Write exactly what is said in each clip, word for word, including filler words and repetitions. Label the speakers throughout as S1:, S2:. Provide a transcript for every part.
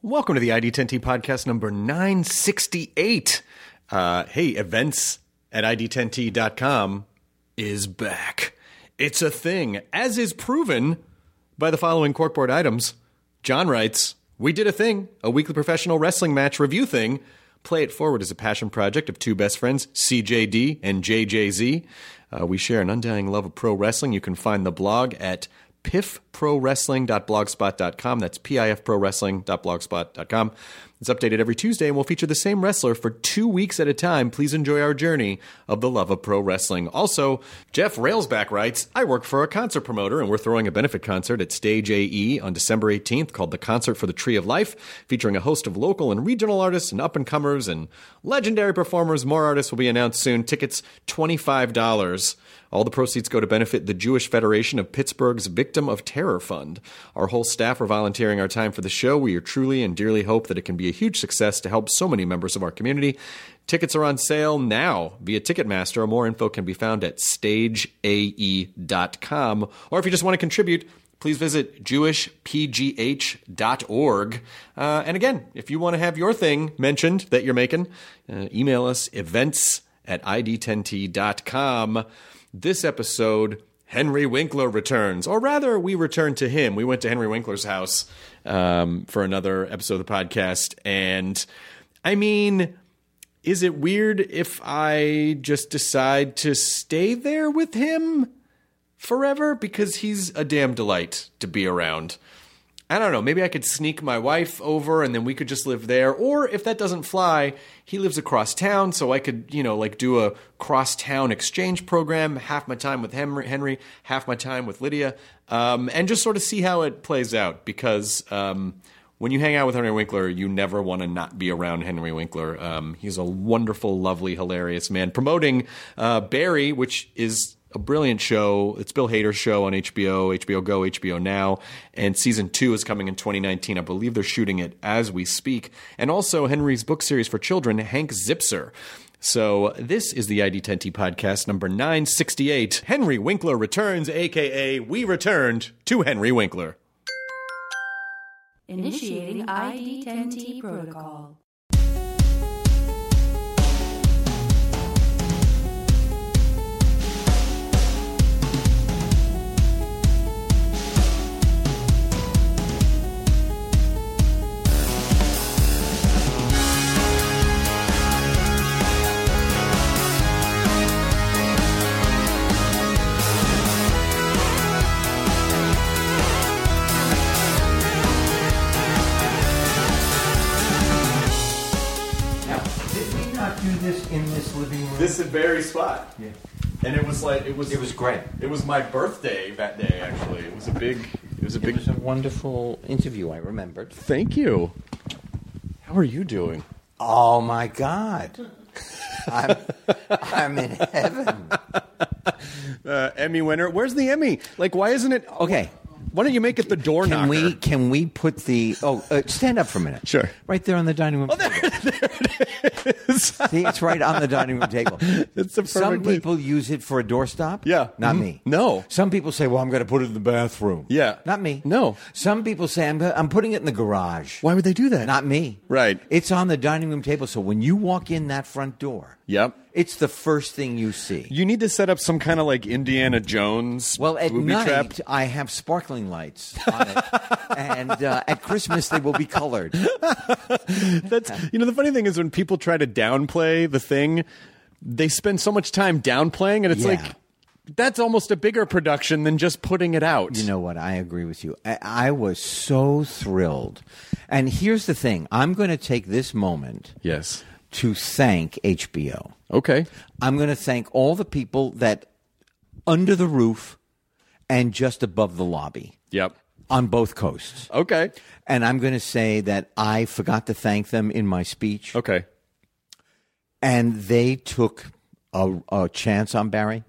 S1: Welcome to the I D ten T podcast number nine sixty-eight. Uh, hey, events at I D ten T dot com is back. It's a thing, as is proven by the following corkboard items. John writes, we did a thing, a weekly professional wrestling match review thing. Play It Forward is a passion project of two best friends, C J D and J J Z. Uh, we share an undying love of pro wrestling. You can find the blog at piff pro wrestling dot blogspot dot com. That's P I F pro wrestling dot blogspot dot com. It's updated every Tuesday and will feature the same wrestler for two weeks at a time. Please enjoy our journey of the love of pro wrestling. Also, Jeff Railsback writes, I work for a concert promoter and we're throwing a benefit concert at Stage A E on December eighteenth called the Concert for the Tree of Life, featuring a host of local and regional artists and up-and-comers and legendary performers. More artists will be announced soon. Tickets, twenty-five dollars. All the proceeds go to benefit the Jewish Federation of Pittsburgh's Victim of Terror Fund. Our whole staff are volunteering our time for the show. We are truly and dearly hope that it can be a huge success to help so many members of our community. Tickets are on sale now via Ticketmaster. More info can be found at stage a e dot com. Or if you just want to contribute, please visit jewish p g h dot org. Uh, and again, if you want to have your thing mentioned that you're making, uh, email us events at I D ten T dot com. This episode, Henry Winkler returns, or rather, we return to him. We went to Henry Winkler's house um, for another episode of the podcast, and I mean, is it weird if I just decide to stay there with him forever? Because he's a damn delight to be around. I don't know, maybe I could sneak my wife over and then we could just live there. Or if that doesn't fly, he lives across town, so I could, you know, like do a cross-town exchange program, half my time with Henry, half my time with Lydia, um, and just sort of see how it plays out. Because um, when you hang out with Henry Winkler, you never want to not be around Henry Winkler. Um, he's a wonderful, lovely, hilarious man. Promoting uh, Barry, which is a brilliant show. It's Bill Hader's show on H B O, H B O Go, H B O Now, and season two is coming in twenty nineteen. I believe they're shooting it as we speak. And also Henry's book series for children, Hank Zipser. So this is the I D ten T podcast number nine sixty-eight. Henry Winkler returns, a k a we returned to Henry Winkler.
S2: Initiating I D ten T protocol.
S3: This in this living room.
S1: This is very spot.
S3: Yeah.
S1: And it was like it was
S3: It was great.
S1: It was my birthday that day actually. It was a big it was a big
S3: It was a wonderful interview, I remembered.
S1: Thank you. How are you doing?
S3: Oh my God. I'm I'm in heaven.
S1: Uh, Emmy winner. Where's the Emmy? Like why isn't it
S3: Okay.
S1: Why don't you make it the door
S3: Can
S1: knocker?
S3: we can we put the oh uh, stand up for a minute.
S1: Sure.
S3: Right there on the dining room.
S1: Oh, there, there it is.
S3: See, it's right on the dining room table.
S1: It's the
S3: Some
S1: perfect place.
S3: people use it for a doorstop.
S1: Yeah.
S3: Not
S1: Mhm.
S3: me.
S1: No.
S3: Some people say, well, I'm going to put it in the bathroom.
S1: Yeah.
S3: Not me.
S1: No.
S3: Some people say, I'm, I'm putting it in the garage.
S1: Why would they do that?
S3: Not me.
S1: Right.
S3: It's on the dining room table, so when you walk in that front door,
S1: Yep.
S3: it's the first thing you see.
S1: You need to set up some kind of like Indiana Jones
S3: Well, at
S1: booby
S3: night,
S1: trap.
S3: I have sparkling lights on it, and uh, at Christmas, they will be colored.
S1: That's you know the funny thing is when people try to downplay the thing, they spend so much time downplaying, and it's
S3: Yeah.
S1: like that's almost a bigger production than just putting it out.
S3: You know what? I agree with you. I, I was so thrilled. And here's the thing. I'm going to take this moment
S1: Yes.
S3: to thank H B O.
S1: Okay.
S3: I'm going to thank all the people that under the roof and just above the lobby
S1: Yep.
S3: on both coasts.
S1: Okay.
S3: And I'm going to say that I forgot to thank them in my speech.
S1: Okay.
S3: And they took a, a chance on Barry.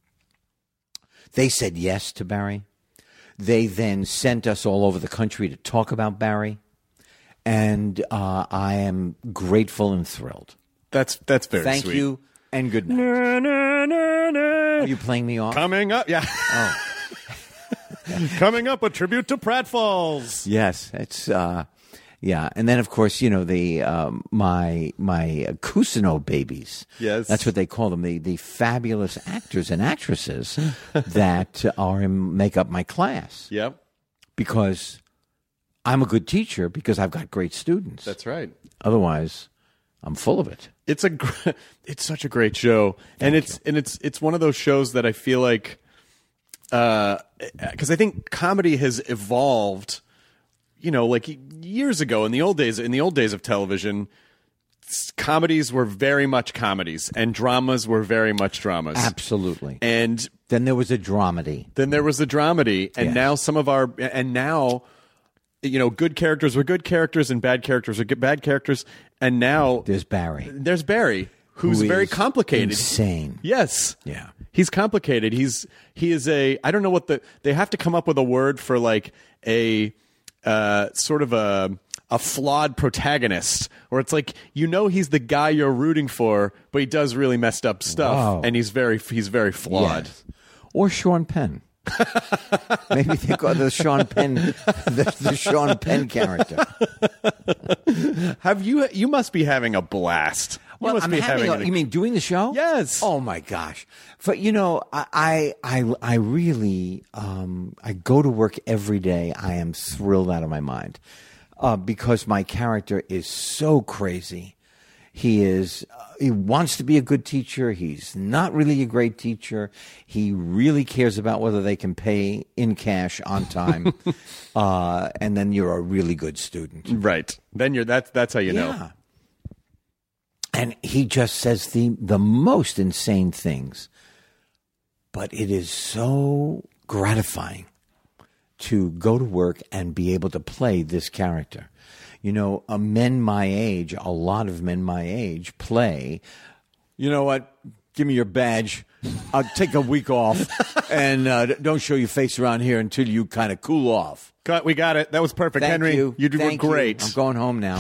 S3: They said yes to Barry. They then sent us all over the country to talk about Barry. And uh, I am grateful and thrilled.
S1: That's that's very
S3: Thank
S1: sweet.
S3: you and good night.
S1: Na, na, na, na.
S3: Are you playing me off?
S1: Coming up, yeah.
S3: Oh.
S1: Coming up, a tribute to Pratfalls.
S3: Yes, it's uh, Yeah, and then of course you know the um, my my Cousineau babies.
S1: Yes.
S3: That's what they call them. The the fabulous actors and actresses that are in, make up my class.
S1: Yep.
S3: Because I'm a good teacher because I've got great students.
S1: That's right.
S3: Otherwise, I'm full of it.
S1: It's a gr- it's such a great show, and
S3: Thank
S1: it's
S3: you.
S1: and it's it's one of those shows that I feel like, uh, because I think comedy has evolved. You know, like years ago in the old days, in the old days of television, s- comedies were very much comedies, and dramas were very much dramas.
S3: Absolutely.
S1: And
S3: Then there was a dramedy.
S1: then there was the dramedy, and
S3: Yes.
S1: now some of our and now, you know, good characters were good characters, and bad characters were good, bad characters, and now
S3: There's Barry,
S1: there's Barry, who's
S3: who
S1: very
S3: is
S1: complicated.
S3: insane.
S1: Yes.
S3: Yeah.
S1: He's complicated. He's he is a I don't know what the they have to come up with a word for like a uh, sort of a a flawed protagonist, or it's like you know he's the guy you're rooting for, but he does really messed up stuff,
S3: Wow.
S1: and he's very he's very flawed.
S3: Yes. Or Sean Penn. Maybe they call the Sean Penn the, the Sean Penn character.
S1: Have you you must be having a blast. You
S3: Well,
S1: must
S3: I'm
S1: be
S3: having.
S1: having
S3: A,
S1: an-
S3: you mean doing the show?
S1: Yes.
S3: Oh my gosh! But you know, I, I, I, I really, um, I go to work every day. I am thrilled out of my mind uh, because my character is so crazy. He is. Uh, he wants to be a good teacher. He's not really a great teacher. He really cares about whether they can pay in cash on time. uh, and then you're a really good student.
S1: Right. Then you're that's that's how you know.
S3: Yeah. And he just says the the most insane things. But it is so gratifying to go to work and be able to play this character. You know, uh, men my age, a lot of men my age play, you know what, give me your badge. I'll take a week off and uh, don't show your face around here until you kind of cool off.
S1: Got, we got it. That was perfect,
S3: Thank
S1: Henry.
S3: you.
S1: You did
S3: Thank
S1: great.
S3: You. I'm going home now.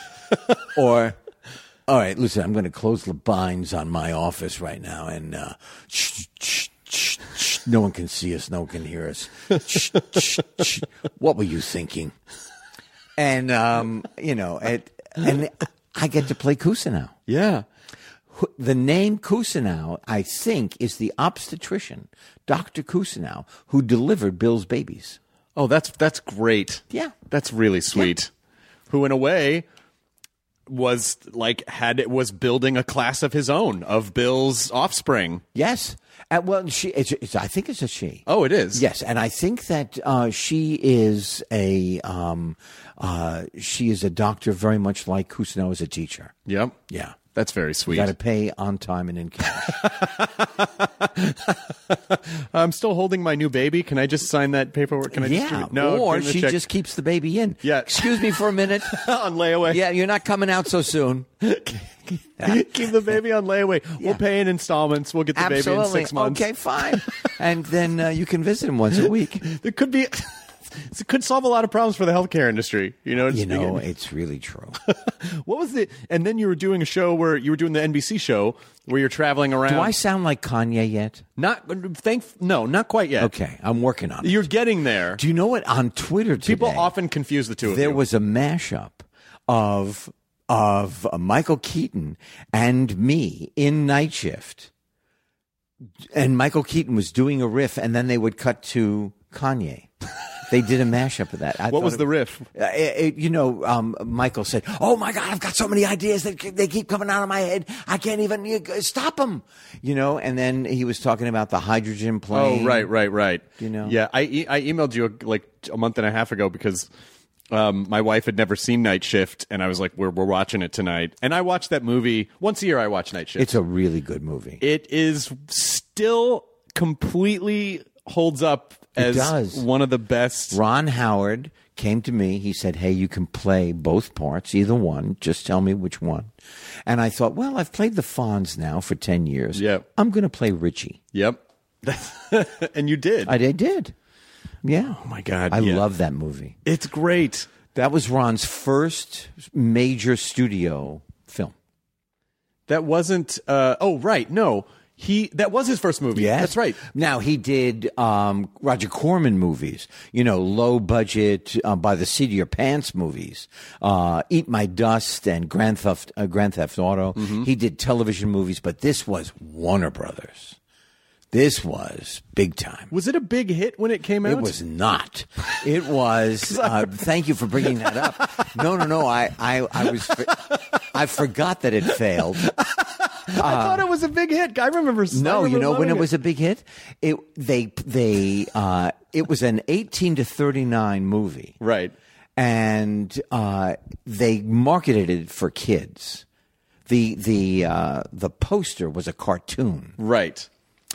S3: Or, all right, listen, I'm going to close the blinds on my office right now, and uh, shh, shh, shh, shh, no one can see us, no one can hear us. Shh, shh, shh. What were you thinking? And um, you know, it, and I get to play Cousineau.
S1: Yeah.
S3: The name Cousineau, I think, is the obstetrician, Doctor Cousineau, who delivered Bill's babies.
S1: Oh, that's that's great.
S3: Yeah.
S1: That's really sweet. Who, in a way, was like had it was building a class of his own of Bill's offspring.
S3: Yes. Uh, well, she. It's, it's, I think it's a she.
S1: Oh, it is.
S3: Yes, and I think that uh, she is a um, uh, she is a doctor, very much like Cousineau is a teacher.
S1: Yep.
S3: Yeah.
S1: That's very sweet.
S3: You got to pay on time and in cash.
S1: I'm still holding my new baby. Can I just sign that paperwork? Can I just
S3: yeah.
S1: no?
S3: or
S1: give me the
S3: she
S1: check.
S3: just keeps the baby in.
S1: Yeah.
S3: Excuse me for a minute.
S1: on layaway.
S3: Yeah, you're not coming out so soon.
S1: Keep the baby on layaway.
S3: Yeah.
S1: We'll pay in installments. We'll get the
S3: Absolutely.
S1: baby in six months.
S3: Okay, fine. And then uh, you can visit him once a week.
S1: There could be. It could solve a lot of problems for the healthcare industry. You know.
S3: You
S1: just
S3: know,
S1: being-
S3: it's really true.
S1: What was the? And then you were doing a show where you were doing the N B C show where you're traveling around.
S3: Do I sound like Kanye yet?
S1: Not thank. No, not quite yet.
S3: Okay, I'm working on it.
S1: You're getting there.
S3: Do you know what? On Twitter today,
S1: People often confuse the two of
S3: there
S1: you.
S3: was a mashup of of uh, Michael Keaton and me in Night Shift, and Michael Keaton was doing a riff, and then they would cut to Kanye. They did a mashup of that. I
S1: What
S3: thought
S1: was
S3: it-
S1: the riff?
S3: Uh, it- it- you know, um, Michael said, "Oh my God, I've got so many ideas that they keep coming out of my head. I can't even uh, stop them." You know, and then he was talking about the hydrogen plane.
S1: Oh, right, right, right.
S3: You know?
S1: Yeah, I e- I emailed you like a month and a half ago because um, my wife had never seen Night Shift, and I was like, "We're we're watching it tonight." And I watch that movie once a year. I watch Night Shift.
S3: It's a really good movie.
S1: It is still completely holds up as
S3: does.
S1: one of the best.
S3: Ron Howard came to me. He said, "Hey, you can play both parts, either one. Just tell me which one." And I thought, well, I've played the Fonz now for ten years.
S1: Yep.
S3: I'm going to play Richie.
S1: Yep, and you did.
S3: I, I did. Yeah.
S1: oh my God,
S3: I
S1: yeah.
S3: love that movie.
S1: It's great.
S3: That was Ron's first major studio film.
S1: That wasn't. Uh, oh, right. No, He that was his first movie.
S3: Yes.
S1: That's right.
S3: Now, he did um, Roger Corman movies, you know, low budget, uh, by the seat of your pants movies, uh, Eat My Dust and Grand Theft, uh, Grand Theft Auto.
S1: Mm-hmm.
S3: He did television movies, but this was Warner Brothers. This was big time.
S1: Was it a big hit when it came out?
S3: It was not. It was. Uh, thank you for bringing that up. No, no, no. I, I, I was. I forgot that it failed.
S1: I thought it was a big hit. I remember.
S3: No,
S1: I remember
S3: you know when it,
S1: it
S3: was a big hit. It they they uh, it was an eighteen to thirty-nine movie,
S1: Right.
S3: and uh, they marketed it for kids. the the uh, The poster was a cartoon,
S1: Right.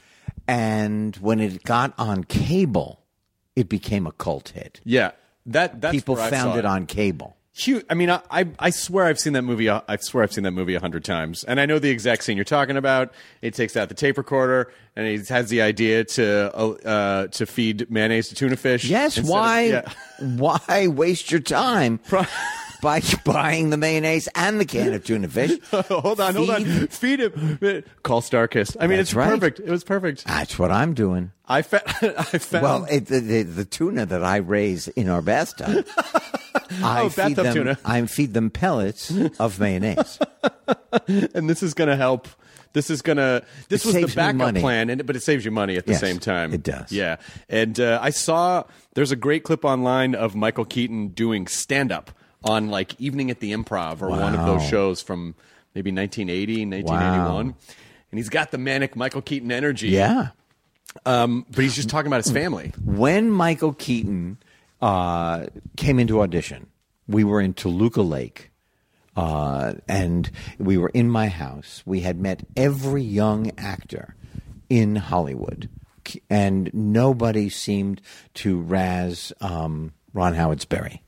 S3: and when it got on cable, it became a cult hit.
S1: Yeah. That that's
S3: People
S1: where I
S3: found
S1: saw
S3: it on cable.
S1: Huge. I mean, I, I I swear I've seen that movie. uh, I swear I've seen that movie a hundred times, and I know the exact scene you're talking about. It takes out the tape recorder, and he has the idea to uh, uh, to feed mayonnaise to tuna fish.
S3: Yes,
S1: instead
S3: why
S1: of- yeah.
S3: why waste your time by buying the mayonnaise and the can of tuna fish?
S1: hold on, hold on.
S3: Feed-
S1: Feed him. Call Starkist. I mean,
S3: That's
S1: it's
S3: right.
S1: perfect. It was perfect.
S3: That's what I'm doing.
S1: I, fa- I found.
S3: Well, it, the, the the tuna that I raise in our bathtub, I
S1: Oh,
S3: feed
S1: bathtub
S3: them.
S1: tuna.
S3: I feed them pellets of mayonnaise.
S1: and this is going to help. This is going to. This
S3: It
S1: was the
S3: saves me
S1: backup
S3: money.
S1: plan, and but it saves you money at the
S3: Yes,
S1: same time.
S3: it does.
S1: Yeah, and uh, I saw there's a great clip online of Michael Keaton doing stand up on like Evening at the Improv or one of those
S3: Wow.
S1: shows from maybe nineteen eighty, nineteen eighty-one, and he's got the manic Michael Keaton energy.
S3: Yeah.
S1: um, but he's just talking about his family.
S3: When Michael Keaton uh, came into audition, we were in Toluca Lake, uh, and we were in my house. We had met every young actor in Hollywood, and nobody seemed to razz um, Ron Howard Sperry.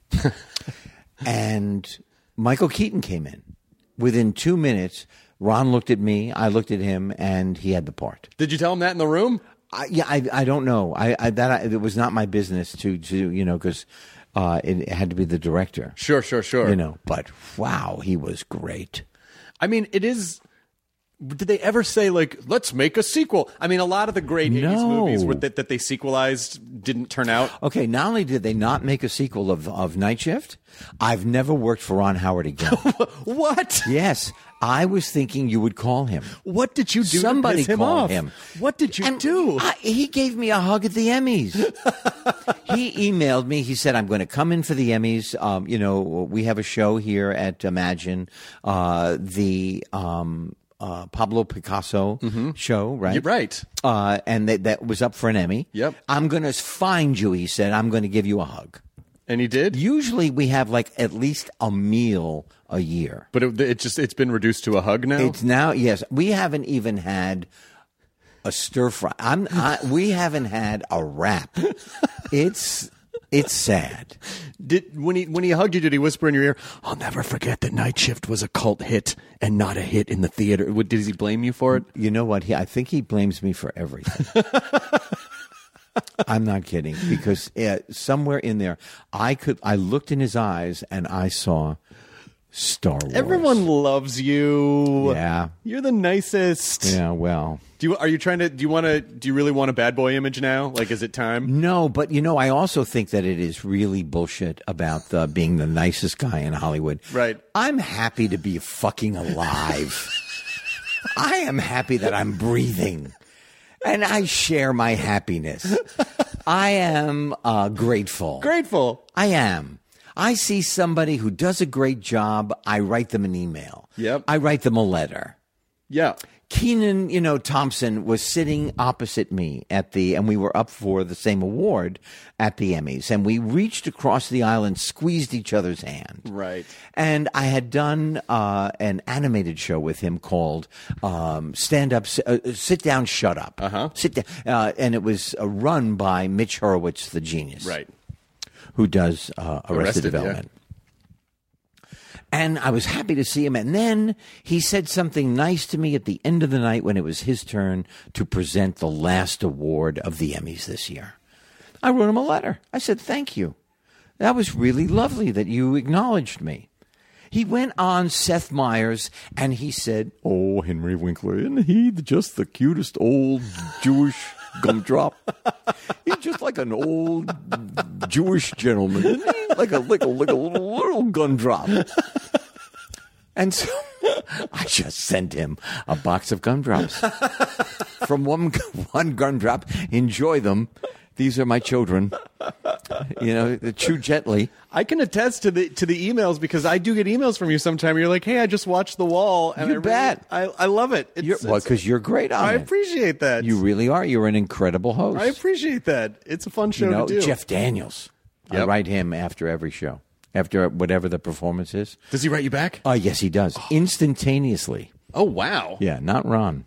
S3: And Michael Keaton came in. Within two minutes, Ron looked at me, I looked at him, and he had the part.
S1: Did you tell him that in the room?
S3: I, yeah, I, I don't know. I, I that I, it was not my business to, to you know, because uh, it, it had to be the director.
S1: Sure, sure, sure.
S3: You know, but wow, he was great.
S1: I mean, it is. Did they ever say like, let's make a sequel? I mean, a lot of the great eighties
S3: No.
S1: movies were, that that they sequelized didn't turn out.
S3: Okay, not only did they not make a sequel of of Night Shift, I've never worked for Ron Howard again.
S1: What?
S3: Yes, I was thinking you would call him.
S1: What did you do
S3: Somebody
S1: to piss him
S3: call
S1: off?
S3: him.
S1: What did you
S3: And
S1: do?
S3: I, he gave me a hug at the Emmys. He emailed me. He said, I'm going to come in for the Emmys. Um, you know, we have a show here at Imagine, uh, the um, uh, Pablo Picasso show, right?
S1: You're right.
S3: Uh, and that, that was up for an Emmy.
S1: Yep.
S3: I'm going to find you, he said. I'm going to give you a hug.
S1: And he did.
S3: Usually we have like at least a meal a year.
S1: But it, it just it's been reduced to a hug now.
S3: It's now, yes. We haven't even had a stir fry. I'm. I, we haven't had a wrap. It's it's sad.
S1: Did when he when he hugged you, did he whisper in your ear, "I'll never forget that Night Shift was a cult hit and not a hit in the theater"? What, did he blame you for it?
S3: You know what? He, I think he blames me for everything. I'm not kidding, because uh, somewhere in there, I could. I looked in his eyes and I saw Star Wars.
S1: Everyone loves you.
S3: Yeah.
S1: You're the nicest.
S3: Yeah. Well.
S1: Do you are you trying to do you want to do you really want a bad boy image now? Like, is it time?
S3: No, but you know, I also think that it is really bullshit about uh, being the nicest guy in Hollywood.
S1: Right.
S3: I'm happy to be fucking alive. I am happy that I'm breathing. And I share my happiness. I am uh, grateful.
S1: Grateful.
S3: I am. I see somebody who does a great job. I write them an email.
S1: Yep.
S3: I write them a letter.
S1: Yeah.
S3: Keenan, you know, Thompson was sitting opposite me at the, and we were up for the same award at the Emmys, and we reached across the aisle and squeezed each other's hand.
S1: Right.
S3: And I had done uh, an animated show with him called um, Stand Up, uh, Sit Down, Shut Up.
S1: Uh-huh.
S3: Sit down, uh, and it was uh, run by Mitch Horowitz, the genius,
S1: Right.
S3: who does uh, Arrested,
S1: Arrested,
S3: Development. And I was happy to see him. And then he said something nice to me at the end of the night when it was his turn to present the last award of the Emmys this year. I wrote him a letter. I said, thank you. That was really lovely that you acknowledged me. He went on Seth Meyers and he said, "Oh, Henry Winkler, isn't he just the cutest old Jewish gumdrop? He's just like an old Jewish gentleman, isn't he? Like a like a like a little, little gumdrop." And so I just sent him a box of gumdrops from one one gumdrop. Enjoy them. These are my children. You know, chew gently.
S1: I can attest to the to the emails because I do get emails from you sometime. You're like, "Hey, I just watched The Wall." And
S3: You
S1: I
S3: bet.
S1: Really, I, I love it. It's,
S3: You're, well,
S1: it's-
S3: because you're great on
S1: I
S3: it.
S1: appreciate that.
S3: You really are. You're an incredible host.
S1: I appreciate that. It's a fun show
S3: you know,
S1: to do.
S3: Jeff Daniels. I
S1: Yep.
S3: write him after every show, after whatever the performance is.
S1: Does he write you back?
S3: Oh, yes, he does. Instantaneously.
S1: Oh, wow.
S3: Yeah, not Ron.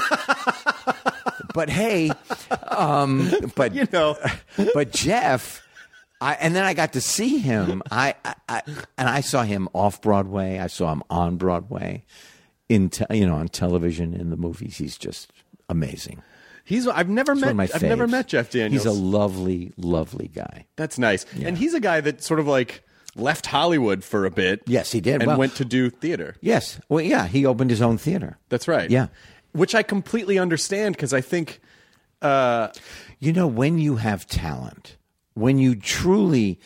S3: But hey, um, but
S1: You know.
S3: but Jeff, I and then I got to see him. I, I, I and I saw him off Broadway. I saw him on Broadway, in te- you know on television, in the movies. He's just amazing.
S1: He's. I've never
S3: He's
S1: met.
S3: one of my
S1: I've never
S3: faves.
S1: met Jeff Daniels.
S3: He's a lovely, lovely guy.
S1: That's nice.
S3: Yeah.
S1: And he's a guy that sort of like left Hollywood for a bit.
S3: Yes, he did.
S1: And
S3: Well-
S1: went to do theater.
S3: Yes. Well, yeah, he opened his own theater.
S1: That's right.
S3: Yeah.
S1: Which I completely understand because I think. Uh,
S3: You know, when you have talent, when you truly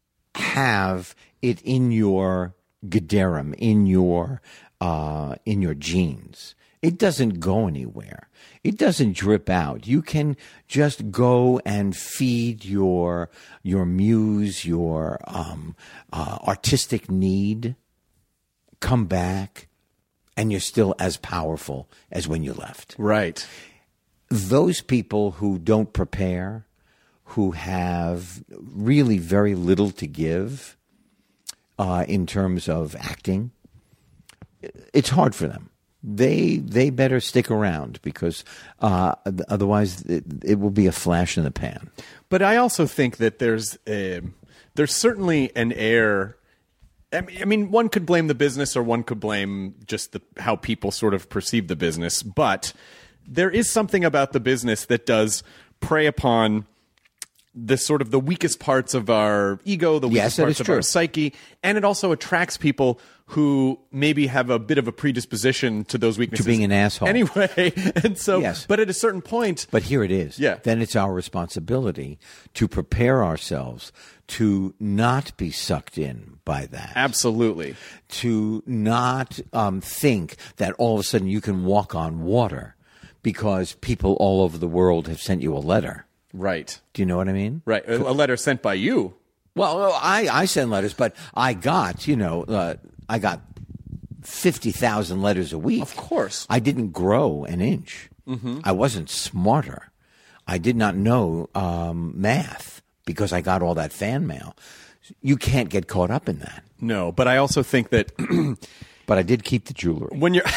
S3: have it in your gedarim, in your uh, in your genes, it doesn't go anywhere. It doesn't drip out. You can just go and feed your your muse, your um, uh, artistic need, come back, and you're still as powerful as when you left.
S1: right.
S3: Those people who don't prepare, who have really very little to give uh, in terms of acting, it's hard for them. They they better stick around because uh, otherwise it, it will be a flash in the pan.
S1: But I also think that there's a, there's certainly an air. I mean, I mean, one could blame the business, or one could blame just the how people sort of perceive the business. But there is something about the business that does prey upon the sort of the weakest parts of our ego, the
S3: Yes,
S1: weakest
S3: that
S1: parts
S3: is
S1: of
S3: true.
S1: our psyche, and it also attracts people who maybe have a bit of a predisposition to those weaknesses.
S3: being an asshole.
S1: Anyway, and so,
S3: Yes.
S1: but at a certain point,
S3: But here it is.
S1: Yeah.
S3: Then it's our responsibility to prepare ourselves to not be sucked in by that.
S1: absolutely.
S3: To not um, think that all of a sudden you can walk on water because people all over the world have sent you a letter.
S1: Right.
S3: Do you know what I mean?
S1: Right. A a letter sent by you.
S3: Well, I, I send letters, but I got, you know, uh, I got fifty thousand letters a week.
S1: Of course.
S3: I didn't grow an inch. Mm-hmm. I wasn't smarter. I did not know um, math because I got all that fan mail. You can't get caught up in that.
S1: No, but I also think that
S3: But I did keep the jewelry.
S1: when you're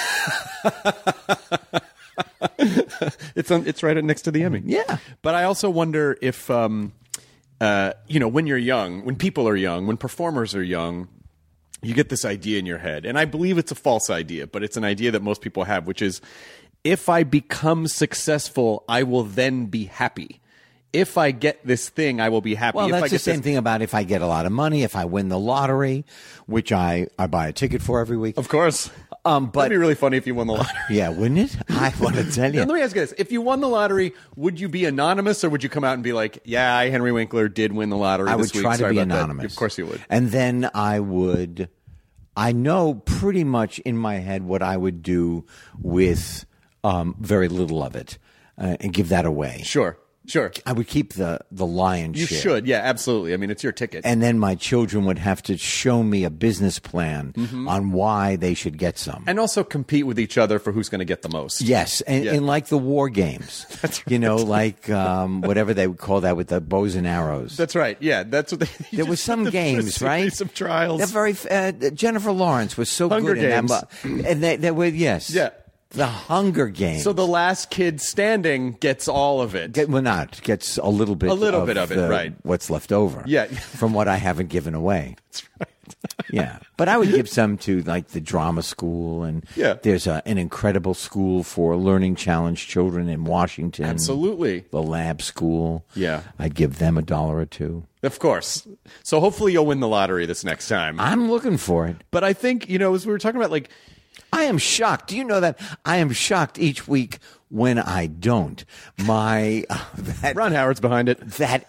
S1: it's on, it's right next to the Emmy.
S3: Yeah.
S1: But I also wonder if um uh you know, when you're young, when people are young, when performers are young, you get this idea in your head. And I believe it's a false idea, but it's an idea that most people have, which is if I become successful, I will then be happy. If I get this thing, I will be happy.
S3: Well,
S1: if I
S3: that's the
S1: get
S3: same
S1: this-
S3: thing about if I get a lot of money, if I win the lottery, which I, I buy a ticket for every week.
S1: Of course.
S3: Um, but
S1: That'd be really funny if you won the lottery.
S3: yeah, wouldn't it? I want to tell
S1: Now,
S3: you.
S1: let me ask you this. If you won the lottery, would you be anonymous or would you come out and be like, yeah, I, Henry Winkler, did win the lottery
S3: I
S1: this
S3: would
S1: week.
S3: try to
S1: Sorry
S3: be
S1: about that."
S3: anonymous.
S1: Of course you would.
S3: And then I would, I know pretty much in my head what I would do with um, very little of it uh, and give that away.
S1: Sure. Sure.
S3: I would keep the, the lion's
S1: You
S3: share.
S1: should. Yeah, absolutely. I mean, it's your ticket.
S3: And then my children would have to show me a business plan
S1: Mm-hmm.
S3: on why they should get some.
S1: And also compete with each other for who's going to get the most.
S3: Yes, and,
S1: Yeah.
S3: and like the war games, you know, like um, whatever they would call that with the bows and arrows.
S1: That's right. Yeah, that's what they.
S3: There was some games, right?
S1: Some trials.
S3: They're very. Uh, Jennifer Lawrence was so
S1: Hunger
S3: good in
S1: Games.
S3: that, mo- and they, they were yes,
S1: Yeah.
S3: the Hunger Games.
S1: So the last kid standing gets all of it.
S3: Get, well, not gets a little bit,
S1: A little
S3: of
S1: bit of it,
S3: the-
S1: right.
S3: What's left over,
S1: Yeah.
S3: from what I haven't given away.
S1: That's right.
S3: Yeah, but I would give some to like the drama school, and
S1: Yeah.
S3: there's a, an incredible school for learning challenged children in Washington.
S1: Absolutely.
S3: The lab school.
S1: Yeah.
S3: I'd give them a dollar or two.
S1: Of course. So hopefully you'll win the lottery this next time.
S3: I'm looking for it.
S1: But I think, you know, as we were talking about, like,
S3: I am shocked. Do you know that I am shocked each week when I don't? My uh, that,
S1: Ron Howard's behind it.
S3: that.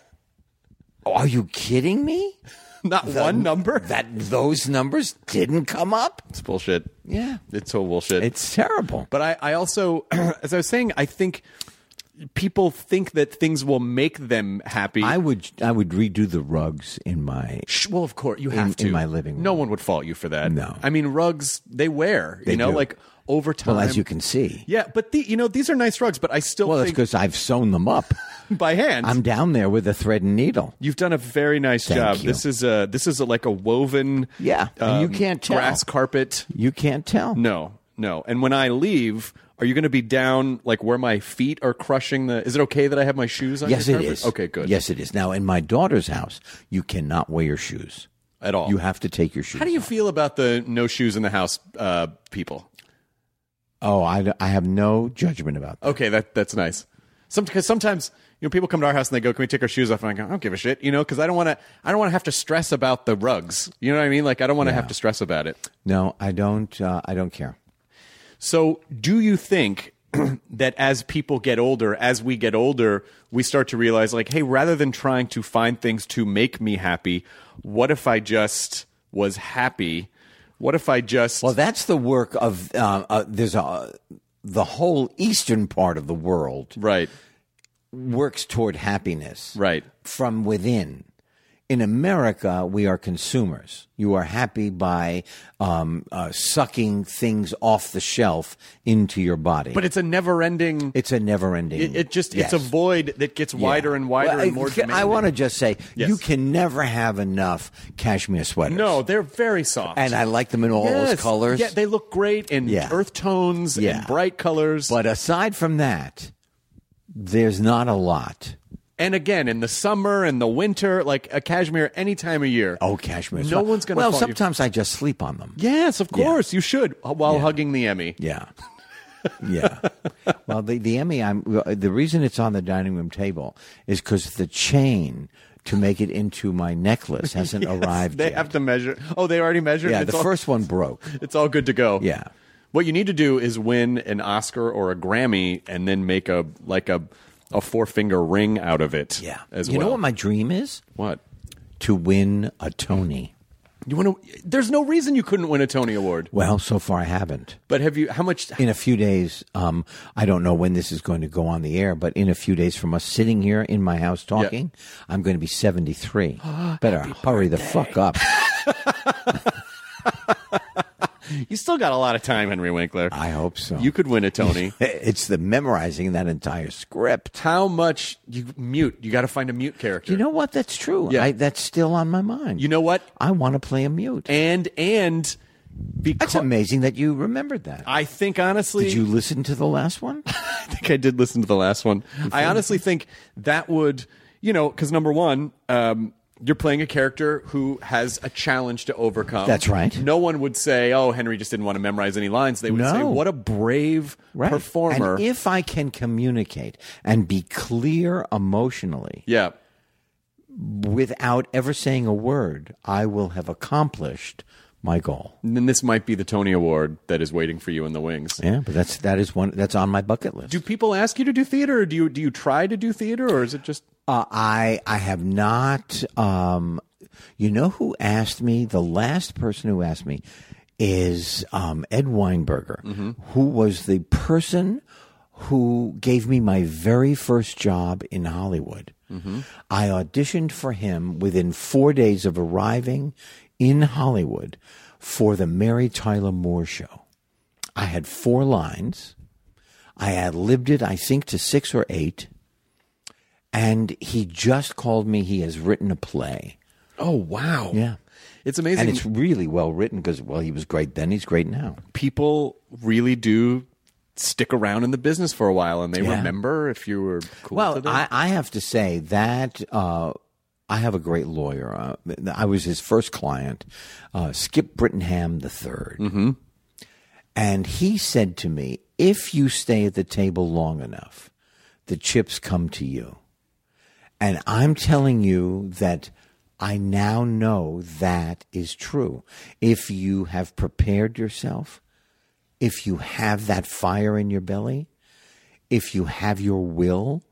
S3: Are you kidding me?
S1: Not
S3: The-
S1: one number.
S3: that those numbers didn't come up.
S1: It's bullshit.
S3: Yeah,
S1: It's so bullshit.
S3: it's terrible.
S1: But I, I also, as I was saying, I think people think that things will make them happy.
S3: I would I would redo the rugs in my.
S1: Sh- Well, of course, you
S3: In-
S1: have
S3: in
S1: to.
S3: my living room.
S1: No one would fault you for that.
S3: No.
S1: I mean, rugs, they wear,
S3: They
S1: you know,
S3: do.
S1: like over time.
S3: Well, as you can see.
S1: Yeah, but, the, you know, these are nice rugs, but I still
S3: Well, that's
S1: think
S3: because I've sewn them up.
S1: by hand.
S3: I'm down there with a thread and needle.
S1: You've done a very nice
S3: Thank
S1: job.
S3: you.
S1: This is a this is a, like a woven
S3: Yeah, and you
S1: um,
S3: can't tell.
S1: grass carpet.
S3: You can't tell.
S1: No, no. And when I leave, are you going to be down like where my feet are crushing the? Is it okay that I have my shoes on?
S3: Yes,
S1: your
S3: it
S1: carpet?
S3: is.
S1: Okay, good.
S3: Yes, it is. Now, in my daughter's house, you cannot wear your shoes.
S1: At all.
S3: You have to take your shoes.
S1: How do you
S3: off.
S1: feel about the no shoes in the house uh, people?
S3: Oh, I, I have no judgment about that.
S1: Okay, that that's nice. Some because sometimes you know people come to our house and they go, "Can we take our shoes off?" And I go, "I don't give a shit," you know, because I don't want to. I don't want to have to stress about the rugs. You know what I mean? Like I don't want to
S3: Yeah.
S1: have to stress about it.
S3: No, I don't. Uh, I don't care.
S1: So, do you think that as people get older, as we get older, we start to realize, like, hey, rather than trying to find things to make me happy, what if I just was happy? What if I just
S3: Well, that's the work of. Uh, uh, there's a the whole eastern part of the world
S1: right,
S3: works toward happiness,
S1: right?
S3: from within. In America, we are consumers. You are happy by um, uh, sucking things off the shelf into your body.
S1: But it's a never-ending.
S3: it's a never-ending.
S1: It, it just
S3: Yes.
S1: it's a void that gets wider
S3: Yeah.
S1: and wider
S3: Well,
S1: and
S3: I-
S1: more.
S3: I,
S1: demanding.
S3: want to just say,
S1: Yes.
S3: you can never have enough cashmere sweaters.
S1: No, they're very soft,
S3: And I like them in all
S1: Yes.
S3: those colors.
S1: Yeah, they look great in
S3: Yeah.
S1: earth tones
S3: Yeah.
S1: and bright colors.
S3: But aside from that, there's not a lot.
S1: and again, in the summer and the winter, like a cashmere any time of year.
S3: Oh, cashmere.
S1: No
S3: sweat-
S1: one's gonna
S3: Well,
S1: fault you.
S3: sometimes I just sleep on them.
S1: Yes, of
S3: Yeah.
S1: course you should while
S3: Yeah.
S1: hugging the Emmy.
S3: Yeah. Yeah. Well, the, the Emmy, I'm, the reason it's on the dining room table is because the chain to make it into my necklace hasn't arrived
S1: They
S3: yet.
S1: have to measure. Oh, they already measured.
S3: yeah,
S1: It's
S3: the
S1: all,
S3: first one broke.
S1: It's all good to go.
S3: Yeah.
S1: What you need to do is win an Oscar or a Grammy, and then make a like a a four finger ring out of it.
S3: Yeah.
S1: As
S3: you
S1: well.
S3: know what my dream is?
S1: What?
S3: To win a Tony.
S1: You want to? There's no reason you couldn't win a Tony Award.
S3: Well, so far I haven't.
S1: But have you? How much?
S3: In a few days, um, I don't know when this is going to go on the air, but in a few days from us sitting here in my house talking, I'm going to be seventy-three. Better hurry the fuck up.
S1: You still got a lot of time, Henry Winkler.
S3: I hope so.
S1: You could win a Tony.
S3: It's the memorizing that entire script.
S1: How much you mute? You got to find a mute character.
S3: You know what? That's true.
S1: Yeah.
S3: I, that's still on my mind.
S1: You know what?
S3: I want to play a mute.
S1: And and because
S3: That's amazing that you remembered that.
S1: I think honestly,
S3: Did you listen to the last one?
S1: I think I did listen to the last one. I honestly think that would, you know, because number one, um, you're playing a character who has a challenge to overcome.
S3: That's right.
S1: No one would say, "Oh, Henry just didn't want to memorize any lines." They would
S3: No.
S1: say, "What a brave
S3: Right.
S1: performer!"
S3: And if I can communicate and be clear emotionally
S1: yeah,
S3: without ever saying a word, I will have accomplished my goal.
S1: and then this might be the Tony Award that is waiting for you in the wings.
S3: Yeah, but that's that is one that's on my bucket list.
S1: Do people ask you to do theater, or do you do you try to do theater, or is it just?
S3: Uh, I I have not. Um, you know who asked me? The last person who asked me is um, Ed Weinberger, who was the person who gave me my very first job in Hollywood. I auditioned for him within four days of arriving in Hollywood for the Mary Tyler Moore Show. I had four lines. I had lived it, I think, to six or eight. And he just called me. He has written a play.
S1: Oh wow!
S3: Yeah.
S1: It's amazing.
S3: And it's really well written because, well, he was great then. He's great now.
S1: People really do stick around in the business for a while, and they
S3: Yeah.
S1: remember if you were cool to
S3: Well,
S1: them.
S3: I, I have to say that uh, I have a great lawyer. Uh, I was his first client, uh, Skip Brittenham the third. Mm-hmm. And he said to me, if you stay at the table long enough, the chips come to you. And I'm telling you that I now know that is true. If you have prepared yourself, if you have that fire in your belly, if you have your will,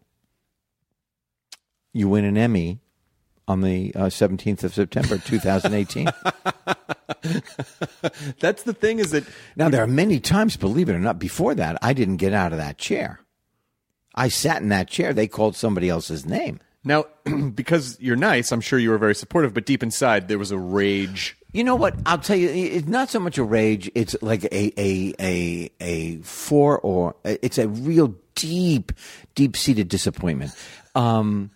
S3: you win an Emmy on the uh, seventeenth of September, twenty eighteen.
S1: That's the thing is that...
S3: Now, there are many times, believe it or not, before that, I didn't get out of that chair. I sat in that chair. They called somebody else's name.
S1: Now, because you're nice, I'm sure you were very supportive, but deep inside, there was a rage.
S3: You know what? I'll tell you, it's not so much a rage. It's like a a a a for or it's a real deep, deep-seated disappointment. Um,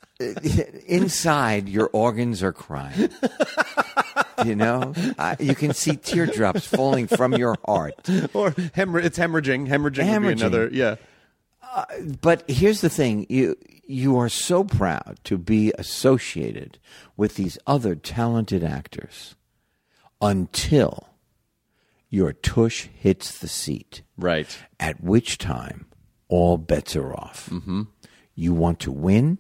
S3: inside, your organs are crying. You know, I, you can see teardrops falling from your heart.
S1: Or hemorrh- it's hemorrhaging. Hemorrhaging,
S3: Hemorrhaging.
S1: would be another, yeah.
S3: Uh, but here's the thing. You you are so proud to be associated with these other talented actors until your tush hits the seat.
S1: Right.
S3: At which time, all bets are off. Mm-hmm. You want to win,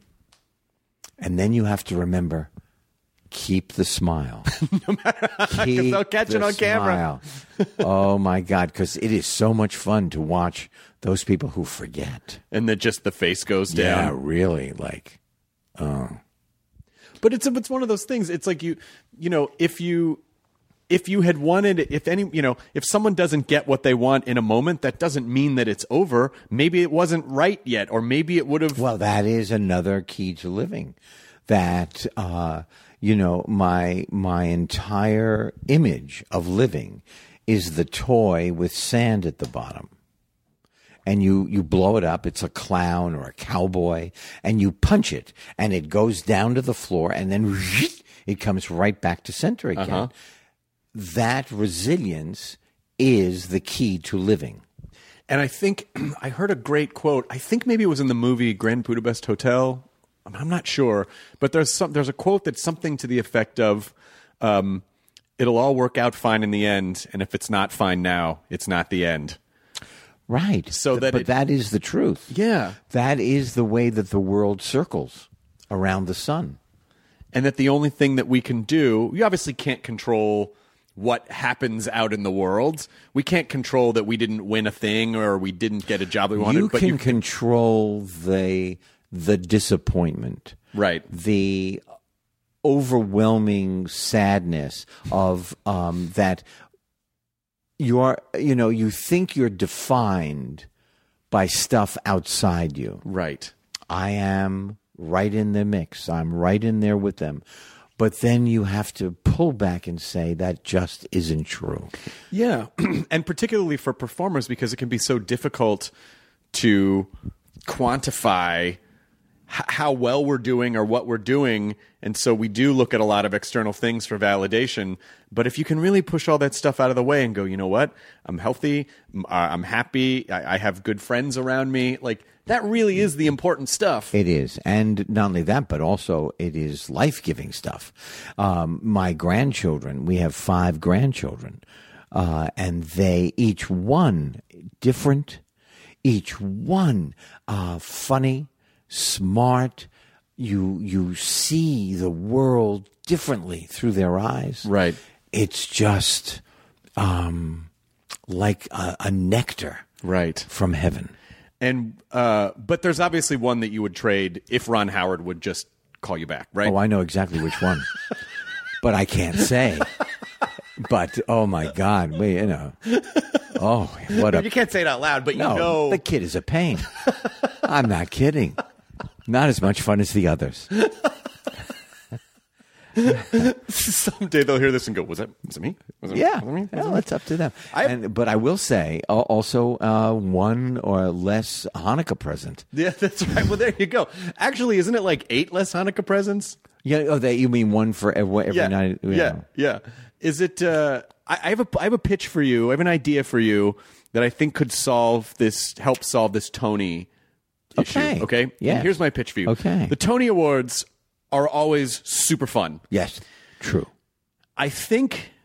S3: and then you have to remember, keep the smile.
S1: No matter how, because they'll catch
S3: the
S1: it on camera.
S3: Oh, my God, because it is so much fun to watch those people who forget.
S1: And then just the face goes down.
S3: Yeah, really, like, oh.
S1: But it's it's one of those things. It's like you, you know, if you if you had wanted, if any, you know, if someone doesn't get what they want in a moment, that doesn't mean that it's over. Maybe it wasn't right yet, or maybe it would have.
S3: Well, that is another key to living. That uh, you know, my my entire image of living is the toy with sand at the bottom. And you, you blow it up, it's a clown or a cowboy, and you punch it, and it goes down to the floor, and then it comes right back to center again. Uh-huh. That resilience is the key to living.
S1: And I think, I heard a great quote, I think maybe it was in the movie Grand Budapest Hotel, I'm not sure, but there's some, there's a quote that's something to the effect of, um, it'll all work out fine in the end, and if it's not fine now, it's not the end.
S3: Right.
S1: So that
S3: but
S1: it,
S3: that is the truth.
S1: Yeah.
S3: That is the way that the world circles around the sun.
S1: And that the only thing that we can do, we obviously can't control what happens out in the world. We can't control that we didn't win a thing or we didn't get a job we wanted.
S3: You
S1: but
S3: can
S1: you can
S3: control the the disappointment.
S1: Right.
S3: The overwhelming sadness of um, that you are, you know, you think you're defined by stuff outside you.
S1: Right.
S3: I am right in the mix. I'm right in there with them. But then you have to pull back and say that just isn't true.
S1: Yeah. And particularly for performers, because it can be so difficult to quantify how well we're doing or what we're doing. And so we do look at a lot of external things for validation. But if you can really push all that stuff out of the way and go, you know what? I'm healthy. I'm happy. I have good friends around me. Like, that really is the important stuff.
S3: It is. And not only that, but also it is life-giving stuff. Um, my grandchildren, we have five grandchildren, uh, and they, each one different, each one uh, funny, smart. You you see the world differently through their eyes.
S1: Right.
S3: It's just um, like a, a nectar,
S1: right,
S3: from heaven.
S1: And uh, but there's obviously one that you would trade if Ron Howard would just call you back, right?
S3: Oh, I know exactly which one, but I can't say. But oh my God, we you know, oh what a
S1: you can't say it out loud, but you
S3: no,
S1: know
S3: the kid is a pain. I'm not kidding. Not as much fun as the others.
S1: Someday they'll hear this and go, "Was that? Was it me? Was it
S3: Yeah,
S1: me? Was it me? Was
S3: well,
S1: it
S3: it's up to them."
S1: I-
S3: and, but I will say, uh, also uh, one or less Hanukkah present.
S1: Yeah, that's right. Well, there you go. Actually, isn't it like eight less Hanukkah presents?
S3: Yeah. Oh, that you mean one for every, every
S1: yeah,
S3: night? You
S1: yeah,
S3: know.
S1: yeah. Is it? Uh, I, I have a I have a pitch for you. I have an idea for you that I think could solve this, help solve this Tony issue.
S3: Okay.
S1: Okay.
S3: Yes.
S1: And here's my pitch for you.
S3: Okay.
S1: The Tony Awards are always super fun.
S3: Yes. True.
S1: I think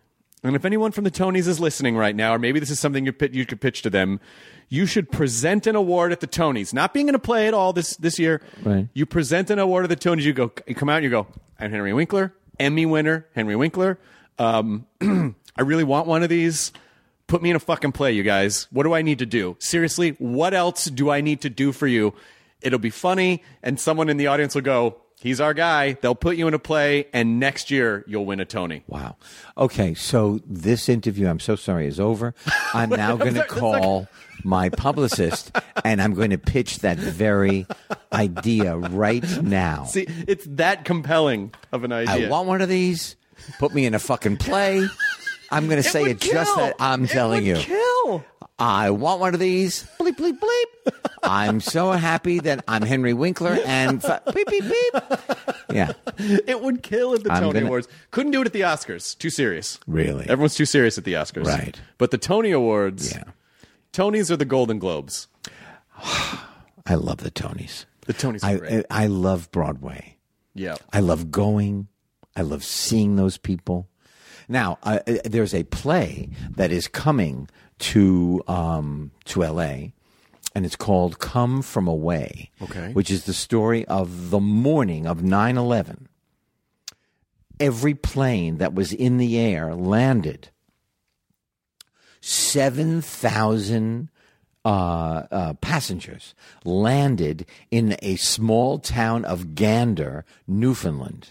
S1: And if anyone from the Tonys is listening right now, or maybe this is something you, pit, you could pitch to them, you should present an award at the Tonys. Not being in a play at all this, this year.
S3: Right.
S1: You present an award at the Tonys. You go, you come out and you go, I'm Henry Winkler, Emmy winner, Henry Winkler. Um, I really want one of these. Put me in a fucking play, you guys. What do I need to do? Seriously, what else do I need to do for you? It'll be funny, and someone in the audience will go, he's our guy. They'll put you in a play, and next year you'll win a Tony.
S3: Wow. Okay, so this interview, I'm so sorry, is over. I'm now going to call my publicist, and I'm going to pitch that very idea right now.
S1: See, it's that compelling of an idea.
S3: I want one of these. Put me in a fucking play. I'm going to say it
S1: kill.
S3: just that I'm
S1: it
S3: telling
S1: would
S3: you.
S1: Kill.
S3: I want one of these. Bleep, bleep, bleep. I'm so happy that I'm Henry Winkler and f- beep, beep, beep. Yeah.
S1: It would kill at the
S3: I'm
S1: Tony
S3: gonna-
S1: Awards. Couldn't do it at the Oscars. Too serious.
S3: Really?
S1: Everyone's too serious at the Oscars.
S3: Right.
S1: But the Tony Awards,
S3: Yeah.
S1: Tonys are the Golden Globes.
S3: I love the Tonys.
S1: The Tonys are
S3: I,
S1: great.
S3: I love Broadway.
S1: Yeah.
S3: I love going. I love seeing those people. Now, uh, uh, there's a play that is coming to um, to L A, and it's called Come From Away,
S1: Okay.
S3: which is the story of the morning of nine eleven. Every plane that was in the air landed. seven thousand uh, uh, passengers landed in a small town of Gander, Newfoundland.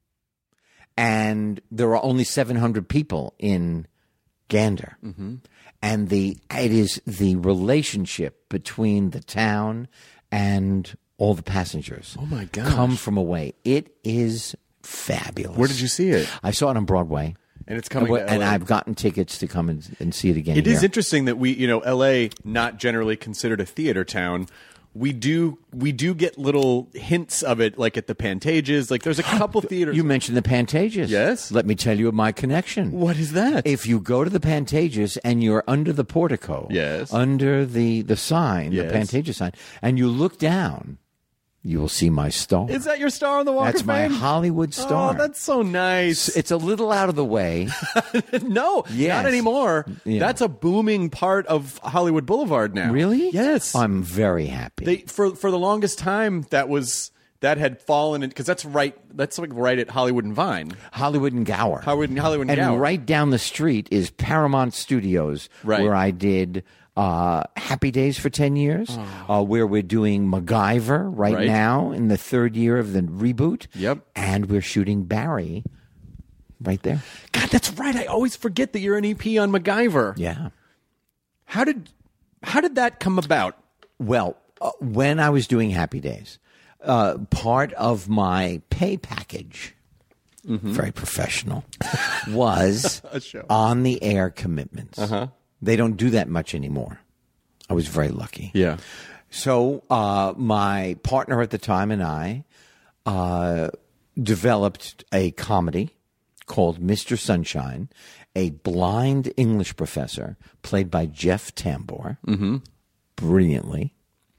S3: And there are only seven hundred people in Gander. Mm-hmm. And the it is the relationship between the town and all the passengers.
S1: Oh, my gosh.
S3: Come From Away. It is fabulous.
S1: Where did you see it?
S3: I saw it on Broadway.
S1: And it's coming
S3: and,
S1: to L A.
S3: and I've gotten tickets to come and, and see it again.
S1: It is
S3: here.
S1: interesting that we, you know, L A not generally considered a theater town. We do we do get little hints of it, like at the Pantages. Like there's a couple theaters.
S3: You mentioned the Pantages.
S1: Yes.
S3: Let me tell you my connection.
S1: What is that?
S3: If you go to the Pantages and you're under the portico,
S1: Yes.
S3: under the, the sign,
S1: Yes.
S3: the Pantages sign, and you look down, you will see my star.
S1: Is that your star on the Walk
S3: That's
S1: of
S3: my
S1: Fame?
S3: Hollywood star.
S1: Oh, that's so nice.
S3: It's a little out of the way.
S1: No,
S3: Yes.
S1: not anymore.
S3: Yeah.
S1: That's a booming part of Hollywood Boulevard now.
S3: Really?
S1: Yes.
S3: I'm very happy.
S1: They for for the longest time that was that had fallen because that's right. That's like right at Hollywood and Vine.
S3: Hollywood and Gower.
S1: Hollywood and Hollywood and
S3: and
S1: Gower.
S3: right down the street is Paramount Studios,
S1: Right.
S3: where I did uh, Happy Days for ten years, uh, where we're doing MacGyver right,
S1: Right.
S3: now in the third year of the reboot.
S1: Yep.
S3: And we're shooting Barry right there.
S1: God, that's right. I always forget that you're an E P on MacGyver.
S3: Yeah.
S1: How did how did that come about?
S3: Well, uh, when I was doing Happy Days, uh, part of my pay package, very professional, was
S1: A show.
S3: on the air commitments. Uh-huh. They don't do that much anymore. I was very lucky.
S1: Yeah.
S3: So uh, my partner at the time and I uh, developed a comedy called Mister Sunshine, a blind English professor played by Jeff Tambor, brilliantly,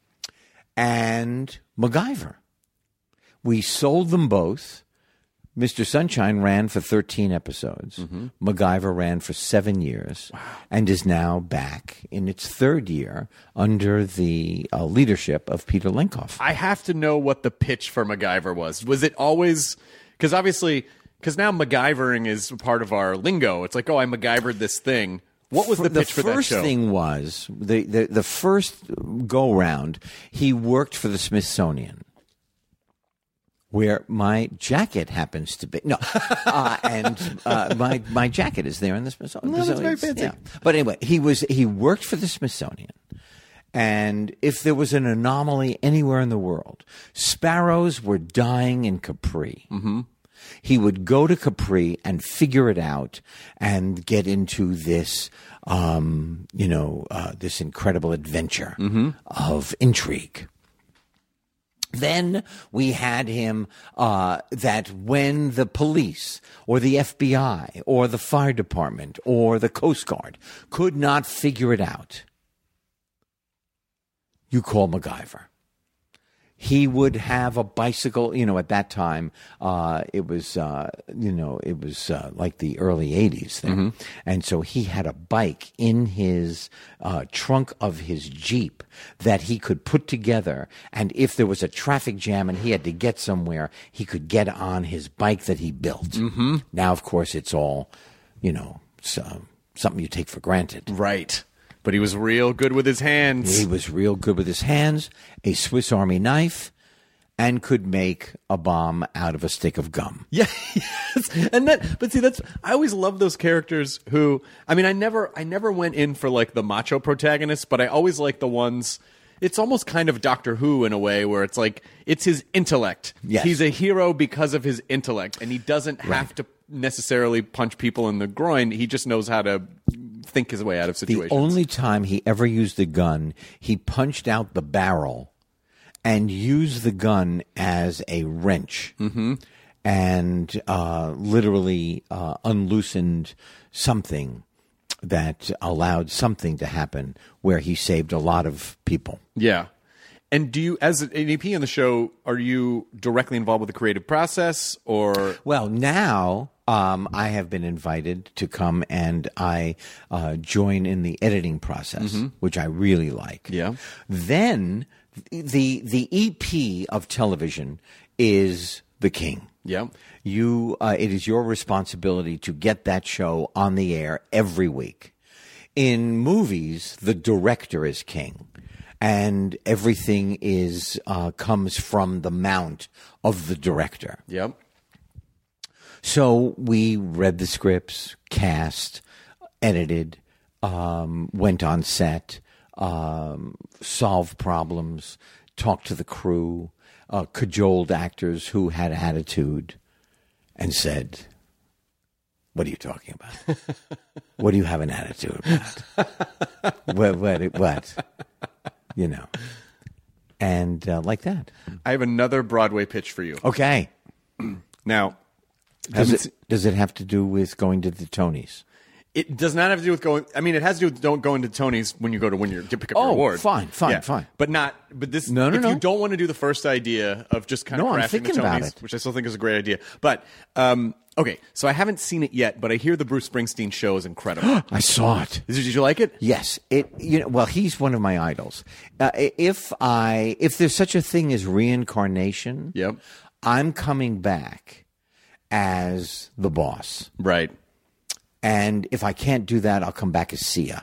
S3: and MacGyver. We sold them both. Mister Sunshine ran for thirteen episodes. Mm-hmm. MacGyver ran for seven years and is now back in its third year under the uh, leadership of Peter Linkoff.
S1: I have to know what the pitch for MacGyver was. Was it always because obviously because now MacGyvering is part of our lingo. It's like, oh, I MacGyvered this thing. What was the pitch for that
S3: first
S1: show?
S3: thing was the, the, the first go round, he worked for the Smithsonian, where my jacket happens to be. No, uh, and uh, my my jacket is there in the Smithsonian.
S1: No, that's
S3: So
S1: very
S3: it's-
S1: fancy.
S3: yeah. But anyway, he was he worked for the Smithsonian, and if there was an anomaly anywhere in the world, sparrows were dying in Capri. Mm-hmm. He would go to Capri and figure it out and get into this, um, you know, uh, this incredible adventure of intrigue. Then we had him uh, that when the police or the F B I or the fire department or the Coast Guard could not figure it out, you call MacGyver. He would have a bicycle. You know, at that time, uh, it was, uh, you know, it was uh, like the early eighties thing. Mm-hmm. And so he had a bike in his uh, trunk of his Jeep that he could put together. And if there was a traffic jam and he had to get somewhere, he could get on his bike that he built. Mm-hmm. Now, of course, it's all, you know, so, something you take for granted.
S1: Right. But he was real good with his hands.
S3: He was real good with his hands, a Swiss Army knife, and could make a bomb out of a stick of gum.
S1: Yeah, yes. And that, but see, that's, I always love those characters who, I mean, I never, I never went in for like the macho protagonists, but I always like the ones, it's almost kind of Doctor Who in a way where it's like, it's his intellect.
S3: Yes.
S1: He's a hero because of his intellect, and he doesn't have
S3: Right.
S1: to necessarily punch people in the groin. He just knows how to think his way out of situations.
S3: The only time he ever used a gun, he punched out the barrel and used the gun as a wrench, mm-hmm. and uh, literally uh, unloosened something that allowed something to happen where he saved a lot of people.
S1: Yeah. And do you, as an A P on the show, are you directly involved with the creative process, or?
S3: Well, now um, I have been invited to come and I uh, join in the editing process, mm-hmm. which I really like.
S1: Yeah.
S3: Then the the E P of television is the king.
S1: Yeah.
S3: You, uh, it is your responsibility to get that show on the air every week. In movies, the director is king. And everything is uh, comes from the mount of the director.
S1: Yep.
S3: So we read the scripts, cast, edited, um, went on set, um, solved problems, talked to the crew, uh, cajoled actors who had attitude, and said, "What are you talking about? What do you have an attitude about? what? What? What?" You know, and uh, like that.
S1: I have another Broadway pitch for you.
S3: Okay.
S1: Now,
S3: Does
S1: haven't
S3: it, does it have to do with going to the Tonys?
S1: It does not have to do with going. I mean, it has to do with don't go into Tony's when you go to win your to pick up
S3: Oh,
S1: your award.
S3: fine, fine,
S1: Yeah.
S3: fine.
S1: But not. But this.
S3: No, no,
S1: if
S3: no.
S1: you don't want to do the first idea of just kind of
S3: No, I'm
S1: crashing the
S3: thinking about
S1: Tonys,
S3: it.
S1: which I still think is a great idea. But um, okay, so I haven't seen it yet, but I hear the Bruce Springsteen show is incredible.
S3: I saw it.
S1: Did you like it?
S3: Yes, it. You know, well, he's one of my idols. Uh, if I, if there's such a thing as reincarnation,
S1: Yep.
S3: I'm coming back as the boss.
S1: Right.
S3: And if I can't do that, I'll come back as Sia.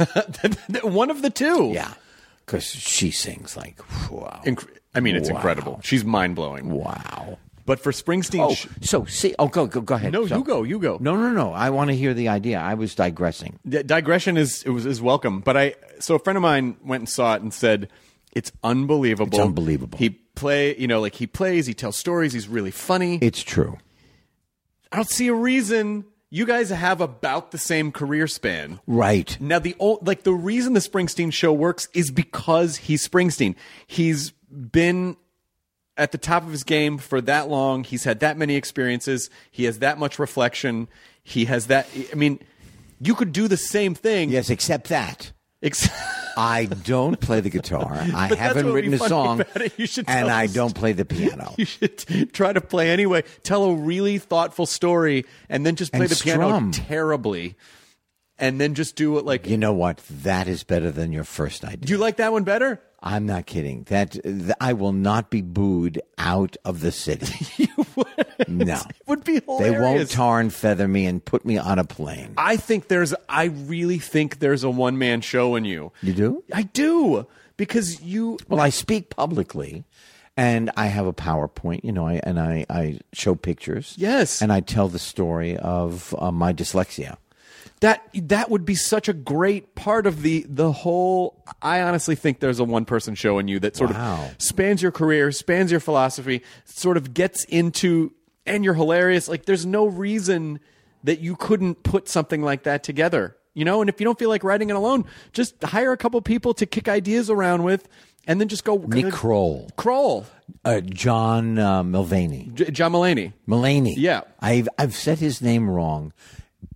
S1: One of the two.
S3: Yeah, because she sings like wow.
S1: Inc- I mean, it's
S3: Wow.
S1: incredible. She's mind blowing.
S3: Wow.
S1: But for Springsteen,
S3: Oh,
S1: sh-
S3: so see. Oh, go go go ahead.
S1: no,
S3: So-
S1: you go, you go.
S3: No, no, no. I want to hear the idea. I was digressing.
S1: D- digression is it was is welcome, but I so a friend of mine went and saw it and said it's unbelievable.
S3: It's unbelievable.
S1: He play, you know, like he plays, he tells stories, he's really funny.
S3: It's true.
S1: I don't see a reason you guys have about the same career span.
S3: Right.
S1: Now the old, like the reason the Springsteen show works is because he's Springsteen. He's been at the top of his game for that long. He's had that many experiences. He has that much reflection. He has that. I mean, you could do the same thing.
S3: Yes, except that.
S1: Ex-
S3: I don't play the guitar. I
S1: But that's
S3: haven't
S1: what would
S3: written
S1: be
S3: a
S1: funny
S3: song,
S1: about it. You should
S3: and
S1: tell
S3: I
S1: us.
S3: don't play the piano.
S1: You should try to play anyway. Tell a really thoughtful story, and then just play
S3: And
S1: the piano
S3: strum.
S1: terribly, and then just do it like.
S3: You know what? That is better than your first idea.
S1: Do you like that one better?
S3: I'm not kidding. That th- I will not be booed out of the city.
S1: You would.
S3: No,
S1: It would be
S3: they
S1: hilarious.
S3: won't tar and feather me and put me on a plane.
S1: I think there's. I really think there's a one man show in you.
S3: You do?
S1: I do because you.
S3: Well, I speak publicly, and I have a PowerPoint, you know, I, and I, I show pictures.
S1: Yes.
S3: And I tell the story of uh, my dyslexia.
S1: That that would be such a great part of the the whole. I honestly think there's a one person show in you that sort
S3: Wow.
S1: of spans your career, spans your philosophy, sort of gets into, and you're hilarious. Like there's no reason that you couldn't put something like that together, you know. And if you don't feel like writing it alone, just hire a couple people to kick ideas around with, and then just go.
S3: Nick Kroll,
S1: Kroll,
S3: uh, John uh, Mulvaney,
S1: J- John Mulaney.
S3: Mulaney.
S1: Yeah.
S3: I've I've said his name wrong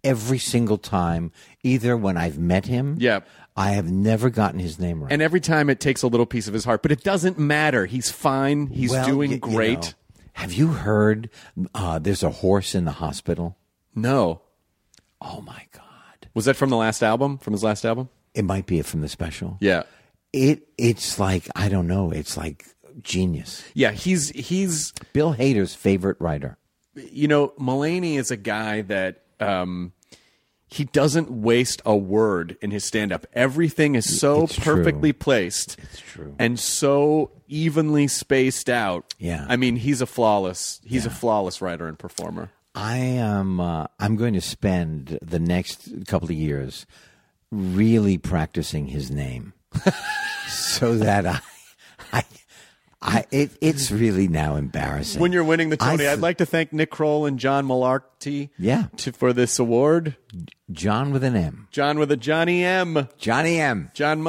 S3: every single time, either when I've met him,
S1: Yeah.
S3: I have never gotten his name right.
S1: And every time it takes a little piece of his heart, but it doesn't matter. He's fine. He's
S3: Well,
S1: doing
S3: y- you
S1: great.
S3: know, have you heard uh, there's a horse in the hospital?
S1: No.
S3: Oh, my God.
S1: Was that from the last album? From his last album?
S3: It might be from the special.
S1: Yeah.
S3: It It's like, I don't know, it's like genius.
S1: Yeah, he's he's
S3: Bill Hader's favorite writer.
S1: you know, Mulaney is a guy that um he doesn't waste a word in his stand-up. Everything is so
S3: It's true.
S1: perfectly placed.
S3: It's true.
S1: And so evenly spaced out.
S3: Yeah.
S1: I mean, he's a flawless he's a flawless writer and performer.
S3: I am. Uh, I'm going to spend the next couple of years really practicing his name, so that I, I, I. It, it's really now embarrassing.
S1: When you're winning the
S3: I
S1: Tony,
S3: th-
S1: I'd like to thank Nick Kroll and John Malarkey
S3: Yeah.
S1: to, for this award.
S3: John with an M.
S1: John with a Johnny M.
S3: Johnny M.
S1: John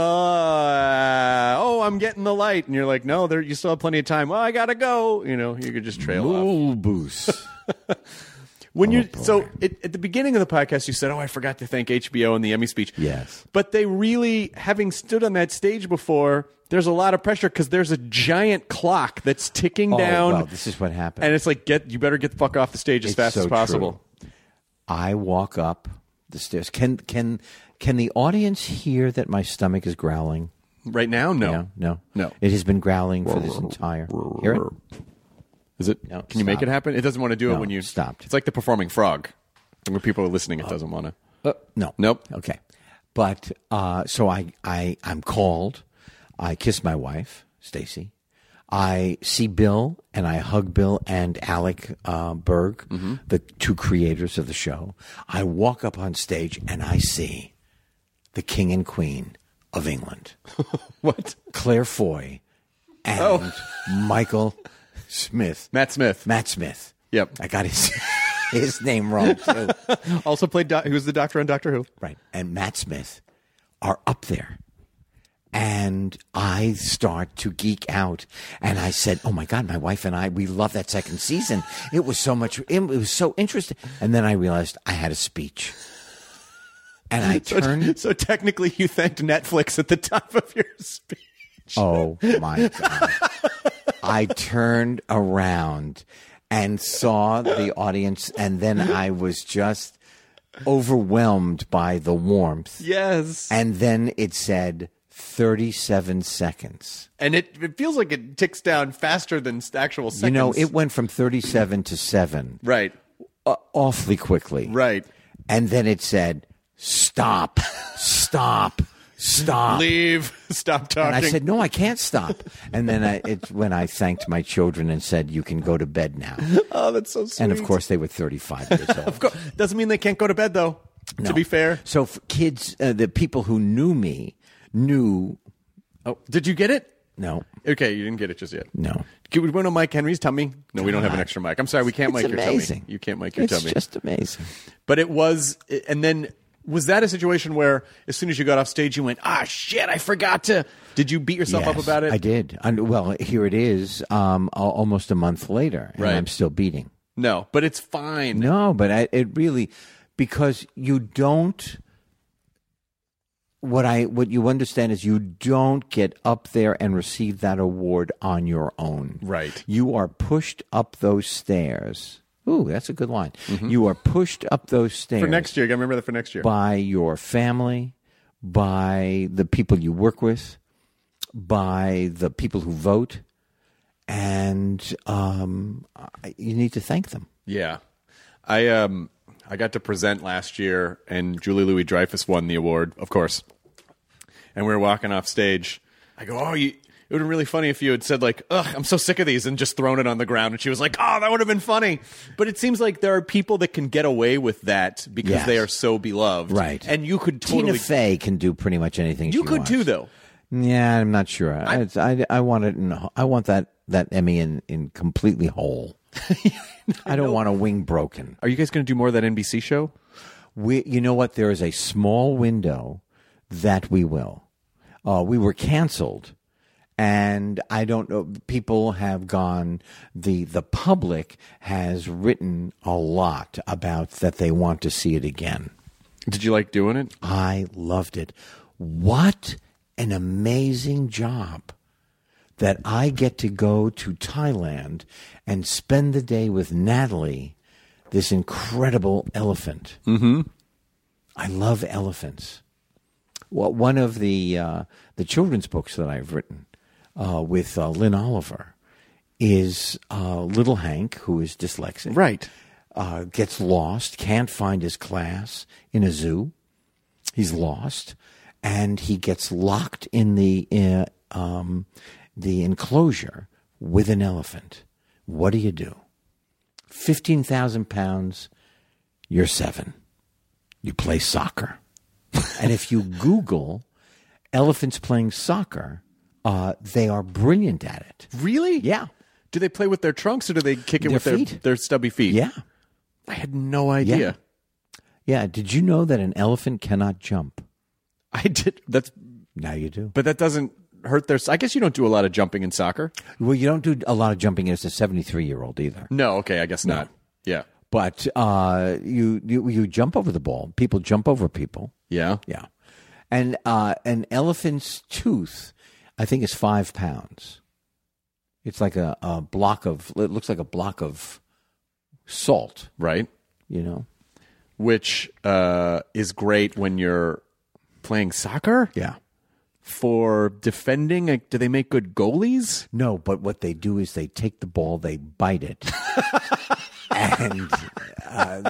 S1: Ma. Oh, I'm getting the light, and you're like, no, there. You still have plenty of time. Well, I gotta go. You know, you could just trail off.
S3: Mulbus.
S1: When you
S3: boy.
S1: so it, at the beginning of the podcast, you said, "Oh, I forgot to thank H B O and the Emmy speech."
S3: Yes.
S1: but they really, having stood on that stage before, there's a lot of pressure because there's a giant clock that's ticking
S3: Oh,
S1: down,
S3: well, this is what happened.
S1: and it's like, get you better get the fuck off the stage as
S3: It's
S1: fast
S3: so
S1: as possible.
S3: true. I walk up the stairs. Can can can the audience hear that my stomach is growling?
S1: Right now, no,
S3: No, no,
S1: No.
S3: It has been growling for this entire. Hear it?
S1: Is it?
S3: No,
S1: Can you make
S3: stop.
S1: it happen? It doesn't want to do it
S3: No,
S1: when you
S3: stopped.
S1: It's like the performing frog. When people are listening, it doesn't want to.
S3: Uh, no.
S1: Nope.
S3: Okay. But uh, so I, I, I'm called. I kiss my wife, Stacy. I see Bill and I hug Bill and Alec uh, Berg, the two creators of the show. I walk up on stage and I see the King and Queen of England,
S1: What?
S3: Claire Foy and Michael Smith,
S1: Matt Smith.
S3: Matt Smith.
S1: Yep.
S3: I got his his name wrong too.
S1: Also played. Do- he was the doctor on Doctor Who.
S3: Right. And Matt Smith are up there. And I start to geek out. And I said, oh my God, my wife and I, we love that second season. It was so much, it was so interesting. And then I realized I had a speech. And I
S1: So,
S3: turned,
S1: so technically, you thanked Netflix at the top of your speech.
S3: oh my God. I turned around and saw the audience. And then I was just overwhelmed by the warmth.
S1: Yes.
S3: And then it said thirty-seven seconds.
S1: And it, it feels like it ticks down faster than actual seconds.
S3: You know, it went from thirty-seven to seven
S1: Right.
S3: uh, awfully quickly.
S1: Right.
S3: And then it said, stop, stop, stop.
S1: Leave. Stop talking.
S3: And I said, no, I can't stop. And then I, it's when I thanked my children and said, you can go to bed now.
S1: oh, that's so sweet.
S3: And of course, they were thirty-five years old.
S1: Of course. Doesn't mean they can't go to bed, though,
S3: No.
S1: to be fair.
S3: So for kids, uh, the people who knew me knew,
S1: Oh, did you get it?
S3: no,
S1: Okay, you didn't get it just yet.
S3: no.
S1: Can we run on Mike Henry's tummy? No, we don't have an
S3: God.
S1: extra mic. I'm sorry, we can't
S3: It's
S1: mic your
S3: amazing.
S1: tummy. You can't mic your
S3: It's
S1: tummy.
S3: just amazing.
S1: But it was, and then was that a situation where as soon as you got off stage, you went, ah, shit, I forgot to. Did you beat yourself up
S3: Yes,
S1: about it?
S3: I did. And, well, here it is, um, al- almost a month later, and
S1: Right.
S3: I'm still beating.
S1: No, but it's fine.
S3: No, but I, it really, because you don't. What I what you understand is you don't get up there and receive that award on your own.
S1: Right.
S3: You are pushed up those stairs. Ooh, that's a good line. You are pushed up those stairs
S1: For next year, you got to remember that for next year.
S3: by your family, by the people you work with, by the people who vote, and um, I- you need to thank them.
S1: Yeah, I um I got to present last year, and Julie Louis Dreyfus won the award, of course. And we were walking off stage. I go, oh, you, it would have been really funny if you had said like, ugh, I'm so sick of these, and just thrown it on the ground. And she was like, oh, that would have been funny. But it seems like there are people that can get away with that because
S3: Yes.
S1: they are so beloved,
S3: Right.
S1: And you could totally,
S3: Tina Fey can do pretty much anything
S1: you
S3: she
S1: could
S3: wants.
S1: too, though.
S3: Yeah, I'm not sure. I, it's- I, I want it. In, I want that, that Emmy in, in completely whole. I don't want a wing broken.
S1: Are you guys going to do more of that N B C show?
S3: We, you know what? There is a small window that we will. Uh, we were canceled, And I don't know, people have gone, the the public has written a lot about that they want to see it again.
S1: Did you like doing it?
S3: I loved it. What an amazing job that I get to go to Thailand and spend the day with Natalie, this incredible elephant.
S1: Mm-hmm.
S3: I love elephants. Well, one of the uh, the children's books that I've written uh, with uh, Lynn Oliver is uh, Little Hank, who is dyslexic.
S1: Right.
S3: Uh, gets lost, can't find his class in a zoo. He's lost, and he gets locked in the uh, um, the enclosure with an elephant. What do you do? Fifteen thousand pounds. You're seven. You play soccer, and if you Google elephants playing soccer, uh, they are brilliant at it.
S1: Really?
S3: Yeah.
S1: Do they play with their trunks or do they kick it
S3: Their
S1: with their,
S3: feet.
S1: their stubby feet?
S3: Yeah.
S1: I had no idea.
S3: Yeah. Yeah. Did you know that an elephant cannot jump?
S1: I did. That's,
S3: Now you do.
S1: but that doesn't hurt their. I guess you don't do a lot of jumping in soccer.
S3: Well, you don't do a lot of jumping as a seventy-three-year-old either.
S1: No. Okay. I guess not. Yeah.
S3: But uh, you, you you jump over the ball. People jump over people.
S1: Yeah.
S3: Yeah. And uh, an elephant's tooth, I think, is five pounds. It's like a, a block of, it looks like a block of salt,
S1: Right.
S3: you know?
S1: Which uh, is great when you're playing soccer.
S3: Yeah.
S1: For defending, like, do they make good goalies?
S3: No, but what they do is they take the ball, they bite it, and uh,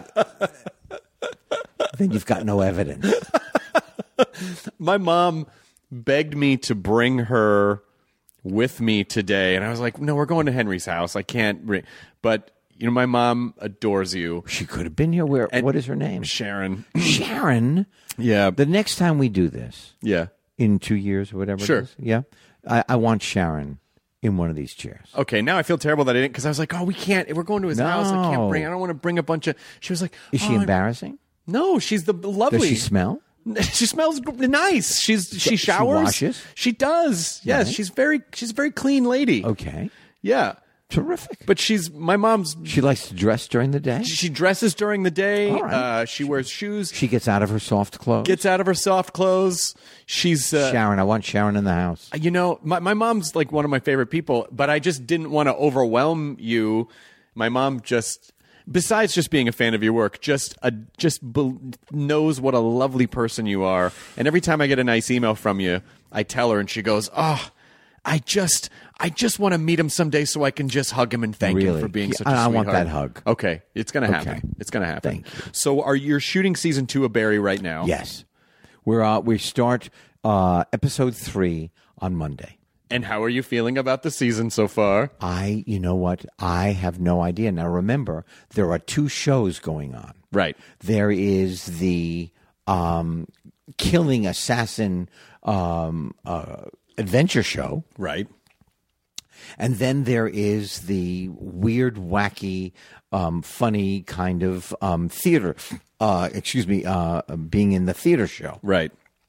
S3: then you've got no evidence.
S1: My mom begged me to bring her with me today, and I was like, "No, we're going to Henry's house. I can't bring." But you know, my mom adores you,
S3: She could have been here. Where?
S1: And-
S3: what is her name?
S1: Sharon.
S3: Sharon.
S1: Yeah,
S3: The next time we do this,
S1: yeah.
S3: in two years or whatever
S1: Sure.
S3: it is, yeah, I, I want Sharon in one of these chairs.
S1: Okay, now I feel terrible that I didn't because I was like, "Oh, we can't. We're going to his
S3: No.
S1: house. I can't bring. I don't want to bring a bunch of." She was like,
S3: Is she
S1: "Oh,
S3: embarrassing?
S1: No, she's the lovely.
S3: Does she smell?
S1: She smells g- nice. She's she
S3: She
S1: showers.
S3: washes?
S1: She does. Yes,
S3: Right.
S1: she's very she's a very clean lady.
S3: Okay.
S1: Yeah,
S3: Terrific.
S1: but she's my mom's.
S3: She likes to dress during the day.
S1: She dresses during the day.
S3: All right.
S1: Uh, she wears shoes.
S3: She gets out of her soft clothes.
S1: Gets out of her soft clothes. She's uh,
S3: Sharon. I want Sharon in the house.
S1: you know, my my mom's like one of my favorite people, but I just didn't want to overwhelm you. My mom just, besides just being a fan of your work, just a, just be, knows what a lovely person you are. And every time I get a nice email from you, I tell her, and she goes, "Oh, I just, I just want to meet him someday so I can just hug him and thank him
S3: Really?
S1: for being
S3: Yeah,
S1: such a
S3: I- I
S1: sweetheart."
S3: want that hug.
S1: Okay, it's gonna happen.
S3: Okay.
S1: It's gonna happen.
S3: Thank you.
S1: So, are you shooting season two of Barry right now?
S3: Yes, we're uh, we start uh, episode three on Monday.
S1: And how are you feeling about the season so far?
S3: I, you know what? I have no idea. Now remember, there are two shows going on.
S1: Right.
S3: There is the um, killing assassin um, uh, adventure show,
S1: Right.
S3: and then there is the weird, wacky, um, funny kind of um, theater. Uh, excuse me, uh, being in the theater show.
S1: Right.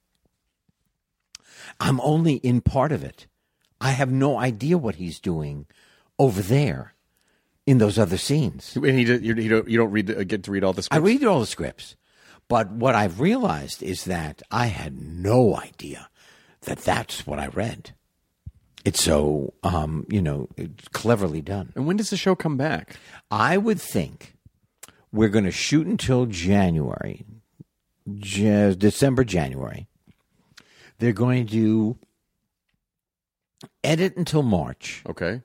S3: I'm only in part of it. I have no idea what he's doing over there in those other scenes.
S1: And he, you, you don't you don't read the- get to read all the
S3: I
S1: scripts.
S3: read all the scripts, but what I've realized is that I had no idea that that's what I read. It's so, um, you know, it's cleverly done.
S1: And when does the show come back?
S3: I would think we're going to shoot until January, J- December, January. They're going to edit until March,
S1: Okay.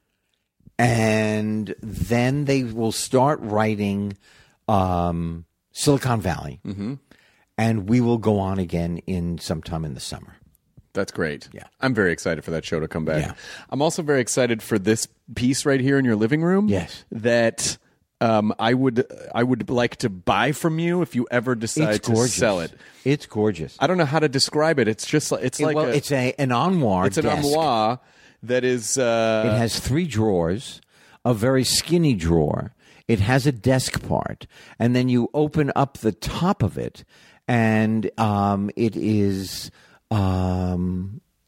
S3: and then they will start writing um, Silicon Valley, mm-hmm. and we will go on again in sometime in the summer.
S1: That's great.
S3: Yeah.
S1: I'm very excited for that show to come back.
S3: Yeah.
S1: I'm also very excited for this piece right here in your living room.
S3: Yes.
S1: That um, I would I would like to buy from you if you ever decide
S3: It's
S1: to
S3: gorgeous.
S1: sell it.
S3: It's gorgeous.
S1: I don't know how to describe it. It's just like it's like
S3: well,
S1: a,
S3: it's a an armoire.
S1: it's an
S3: desk.
S1: armoire that is uh,
S3: It has three drawers, a very skinny drawer. It has a desk part, and then you open up the top of it, and um, it is um,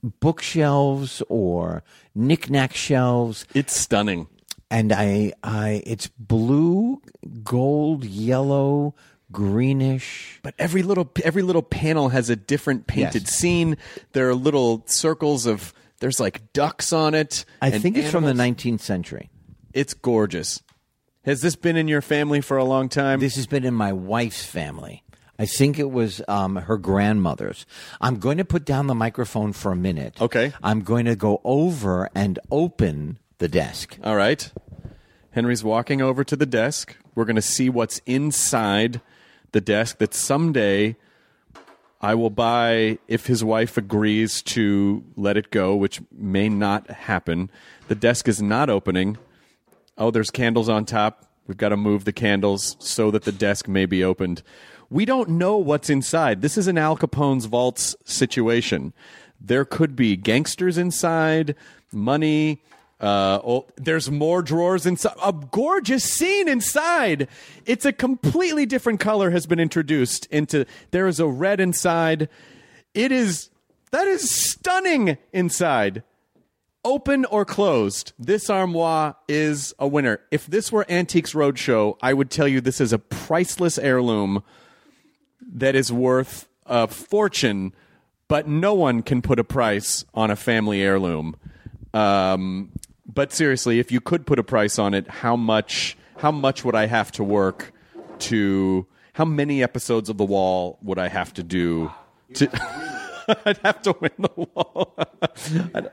S3: bookshelves or knick-knack shelves.
S1: It's stunning.
S3: And I, I, it's blue, gold, yellow, greenish.
S1: But every little every little panel has a different painted
S3: Yes.
S1: scene. There are little circles of there's like ducks on it.
S3: I
S1: and
S3: think it's from the
S1: animals.
S3: nineteenth century.
S1: It's gorgeous. Has this been in your family for a long time?
S3: This has been in my wife's family. I think it was um, her grandmother's. I'm going to put down the microphone for a minute.
S1: Okay.
S3: I'm going to go over and open the desk.
S1: All right. Henry's walking over to the desk. We're going to see what's inside the desk that someday I will buy if his wife agrees to let it go, which may not happen. The desk is not opening. Oh, there's candles on top. We've got to move the candles so that the desk may be opened. We don't know what's inside. This is an Al Capone's vaults situation. There could be gangsters inside, money. Uh, oh, there's more drawers inside. A gorgeous scene inside. It's a completely different color has been introduced into. There is a red inside. It is that is stunning inside. Open or closed, this armoire is a winner. If this were Antiques Roadshow, I would tell you this is a priceless heirloom that is worth a fortune, but no one can put a price on a family heirloom. Um, but seriously, if you could put a price on it, how much how much would I have to work to... How many episodes of The Wall would I have to do to... I'd have to win The Wall. I'd...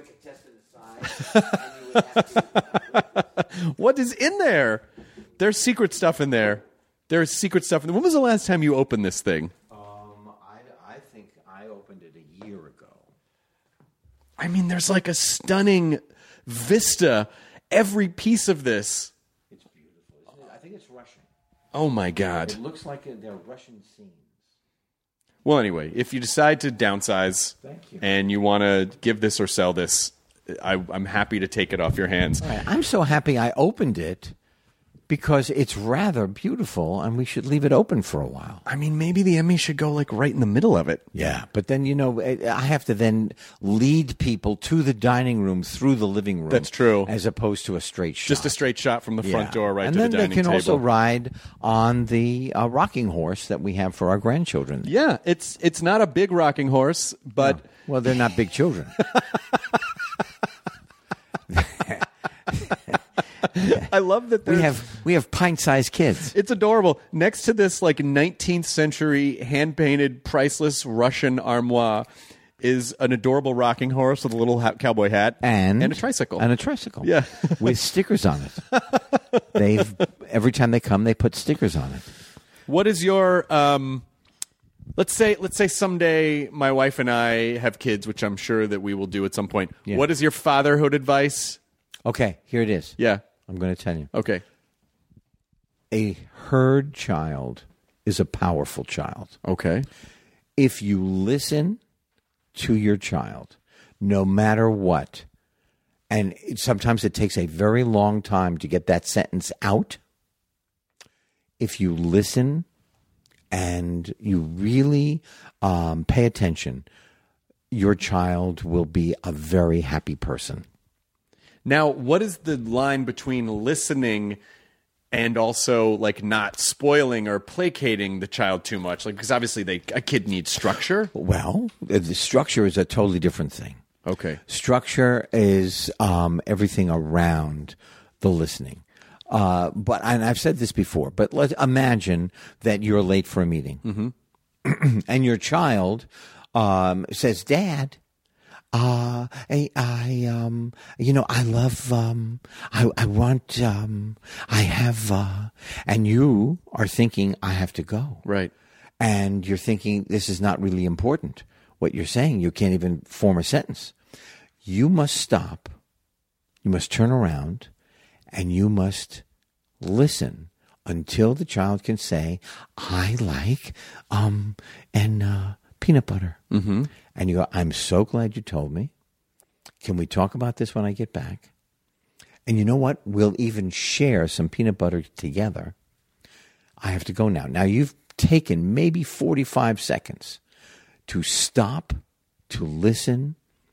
S1: What is in there? There's secret stuff in there. There's secret stuff in there. When was the last time you opened this thing?
S3: Um, I, I think I opened it a year ago.
S1: I mean, there's like a stunning vista. Every piece of this.
S3: It's beautiful, isn't it? I think it's Russian.
S1: Oh, my God.
S3: It looks like they're Russian scenes.
S1: Well, anyway, if you decide to downsize
S3: Thank you.
S1: and you want to give this or sell this, I, I'm happy to take it off your hands.
S3: Right. I'm so happy I opened it because it's rather beautiful and we should leave it open for a while.
S1: I mean, maybe the Emmy should go like right in the middle of it.
S3: Yeah, but then, you know, I have to then lead people to the dining room through the living room.
S1: That's true.
S3: As opposed to a straight shot.
S1: Just a straight shot from the front
S3: Yeah.
S1: door right
S3: and
S1: to the
S3: then
S1: dining
S3: they can
S1: table.
S3: also ride on the uh, rocking horse that we have for our grandchildren.
S1: Yeah, it's it's not a big rocking horse, but...
S3: No. Well, they're not big children.
S1: I love that there's...
S3: we have we have pint-sized kids.
S1: It's adorable. Next to this like nineteenth century hand-painted priceless Russian armoire is an adorable rocking horse with a little ha- cowboy hat
S3: And,
S1: and a tricycle.
S3: And a tricycle.
S1: Yeah.
S3: With stickers on it. They've every time they come they put stickers on it.
S1: What is your um let's say let's say someday my wife and I have kids, which I'm sure that we will do at some point.
S3: Yeah.
S1: What is your fatherhood advice?
S3: Okay, here it is.
S1: Yeah.
S3: I'm going to tell you.
S1: Okay.
S3: A herd child is a powerful child.
S1: Okay.
S3: If you listen to your child, no matter what, and it, sometimes it takes a very long time to get that sentence out, if you listen and you really um, pay attention, your child will be a very happy person.
S1: Now, what is the line between listening and also like not spoiling or placating the child too much? Like, because obviously they a kid needs structure.
S3: Well, the the structure is a totally different thing.
S1: Okay.
S3: Structure is um, everything around the listening. Uh, but and I've said this before, but let's imagine that you're late for a meeting, mm-hmm. and your child um, says, "Dad, uh, I, I, um, you know, I love, um, I, I want, um, I have," uh, and you are thinking, "I have to go,"
S1: Right.
S3: and you're thinking, "This is not really important." What you're saying, you can't even form a sentence. You must stop. You must turn around. And you must listen until the child can say, "I like um and uh, peanut butter." Mm-hmm. And you go, "I'm so glad you told me. Can we talk about this when I get back?" And you know what? We'll even share some peanut butter together. I have to go now. Now you've taken maybe forty-five seconds to stop, to listen,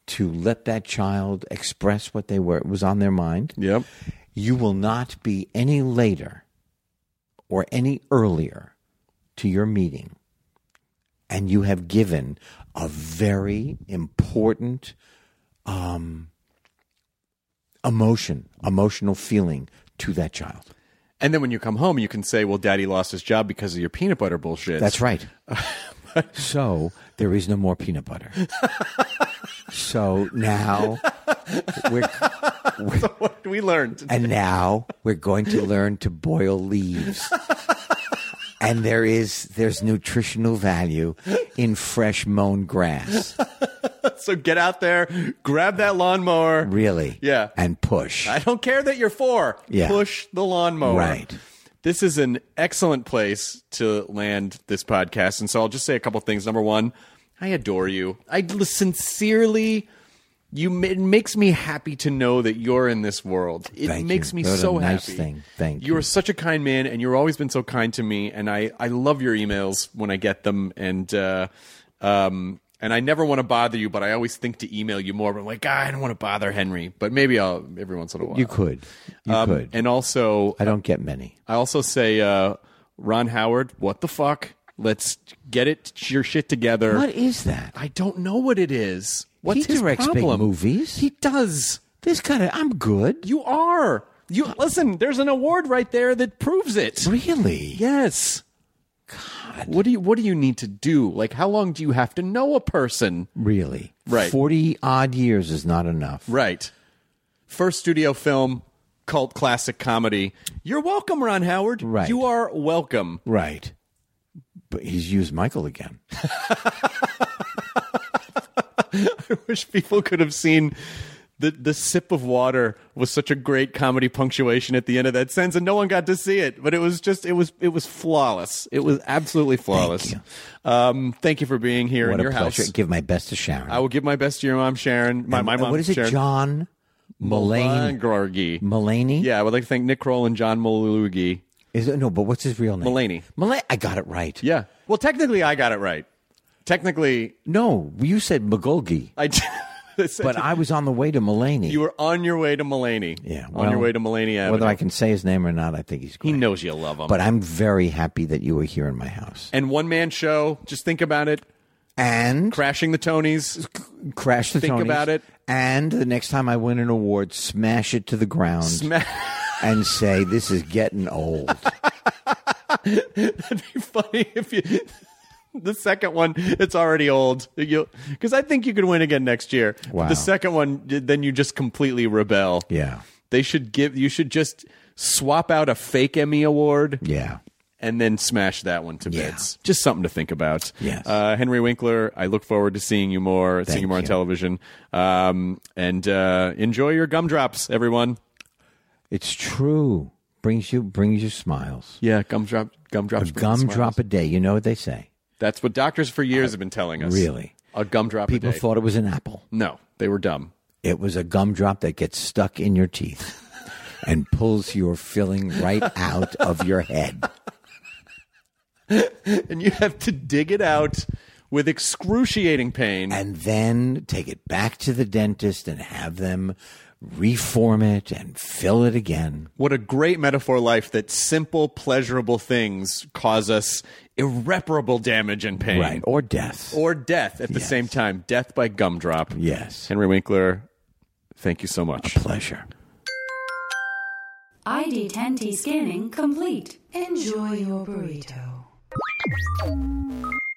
S3: to let that child express what they were was on their mind.
S1: Yep.
S3: You will not be any later or any earlier to your meeting. And you have given a very important um, emotion, emotional feeling to that child.
S1: And then when you come home, you can say, well, Daddy lost his job because of your peanut butter bullshit.
S3: That's right. So there is no more peanut butter. So now we're, we're
S1: So what we learned.
S3: and now we're going to learn to boil leaves. And there is there's nutritional value in fresh mown grass.
S1: So get out there, grab that lawnmower.
S3: Really.
S1: Yeah.
S3: And push.
S1: I don't care that you're four.
S3: Yeah.
S1: Push the lawnmower.
S3: Right.
S1: This is an excellent place to land this podcast. And so I'll just say a couple things. Number one, I adore you. I sincerely, you it makes me happy to know that you're in this world. It
S3: Thank
S1: makes
S3: you.
S1: me
S3: What a
S1: so
S3: nice
S1: happy.
S3: thing. Thank
S1: You
S3: you.
S1: are such a kind man, and you've always been so kind to me. And I, I love your emails when I get them. And uh, um, and I never want to bother you, but I always think to email you more. But I'm like, ah, I don't want to bother Henry. But maybe I'll every once in a while.
S3: You could. You
S1: Um,
S3: could.
S1: And also,
S3: I don't get many.
S1: I also say, uh, Ron Howard, what the fuck? Let's get it your shit together.
S3: What is that?
S1: I don't know what it is. What's
S3: He
S1: his
S3: directs big
S1: problem?
S3: movies.
S1: He does.
S3: This kind of, I'm good.
S1: You are. You listen. There's an award right there that proves it.
S3: Really?
S1: Yes. God. What do you What do you need to do? Like, how long do you have to know a person?
S3: Really?
S1: Right.
S3: forty odd years is not enough.
S1: Right. First studio film, cult classic comedy. You're welcome, Ron Howard.
S3: Right.
S1: You are welcome.
S3: Right. But he's used Michael again.
S1: I wish people could have seen the the sip of water was such a great comedy punctuation at the end of that sentence, and no one got to see it. But it was just it was it was flawless. It was absolutely flawless.
S3: Thank
S1: you. Um, thank you for being here
S3: What
S1: in
S3: a
S1: your
S3: pleasure.
S1: house.
S3: Give my best to Sharon.
S1: I will give my best to your mom, Sharon. My
S3: And,
S1: my
S3: uh,
S1: mom,
S3: what is it,
S1: Sharon.
S3: John Mulaney?
S1: Mulaney.
S3: Mulaney?
S1: Yeah, I would like to thank Nick Kroll and John Mulaney.
S3: Is it, no, but what's his real name?
S1: Mulaney.
S3: Mulaney. I got it right.
S1: Yeah. Well, technically, I got it right. Technically,
S3: No, you said McGulgy,
S1: I.
S3: but I was on the way to Mulaney.
S1: You were on your way to Mulaney.
S3: yeah,
S1: on
S3: well,
S1: your way to Mulaney Avenue.
S3: Whether I can say his name or not, I think he's great.
S1: He knows you love him.
S3: But I'm very happy that you were here in my house.
S1: And one man show. Just think about it.
S3: And
S1: Crashing the Tonys.
S3: crash the
S1: think
S3: Tonys.
S1: about it.
S3: And the next time I win an award, smash it to the ground
S1: Sma-
S3: and say, this is getting old.
S1: That'd be funny if you. The second one, it's already old. Because I think you could win again next year.
S3: Wow.
S1: The second one, then you just completely rebel.
S3: Yeah.
S1: They should give. You should just swap out a fake Emmy award.
S3: Yeah.
S1: And then smash that one to
S3: Yeah.
S1: bits. Just something to think about.
S3: Yes.
S1: Uh, Henry Winkler, I look forward to seeing you more, seeing you more on
S3: you.
S1: television. Um, and uh, enjoy your gumdrops, everyone.
S3: It's true. Brings you brings you smiles.
S1: Yeah, gumdrop, gumdrops.
S3: A
S1: bring smiles.
S3: gumdrop a day. You know what they say.
S1: That's what doctors for years have been telling us.
S3: Really?
S1: A gumdrop
S3: People
S1: a day.
S3: thought it was an apple.
S1: No, they were dumb.
S3: It was a gumdrop that gets stuck in your teeth and pulls your filling right out of your head.
S1: And you have to dig it out with excruciating pain.
S3: And then take it back to the dentist and have them reform it and fill it again.
S1: What a great metaphor life that simple, pleasurable things cause us irreparable damage and pain.
S3: Right. Or death.
S1: Or death at the
S3: Yes.
S1: same time. Death by gumdrop.
S3: Yes.
S1: Henry Winkler, thank you so much.
S3: Pleasure.
S2: I D ten T scanning complete. Enjoy your burrito.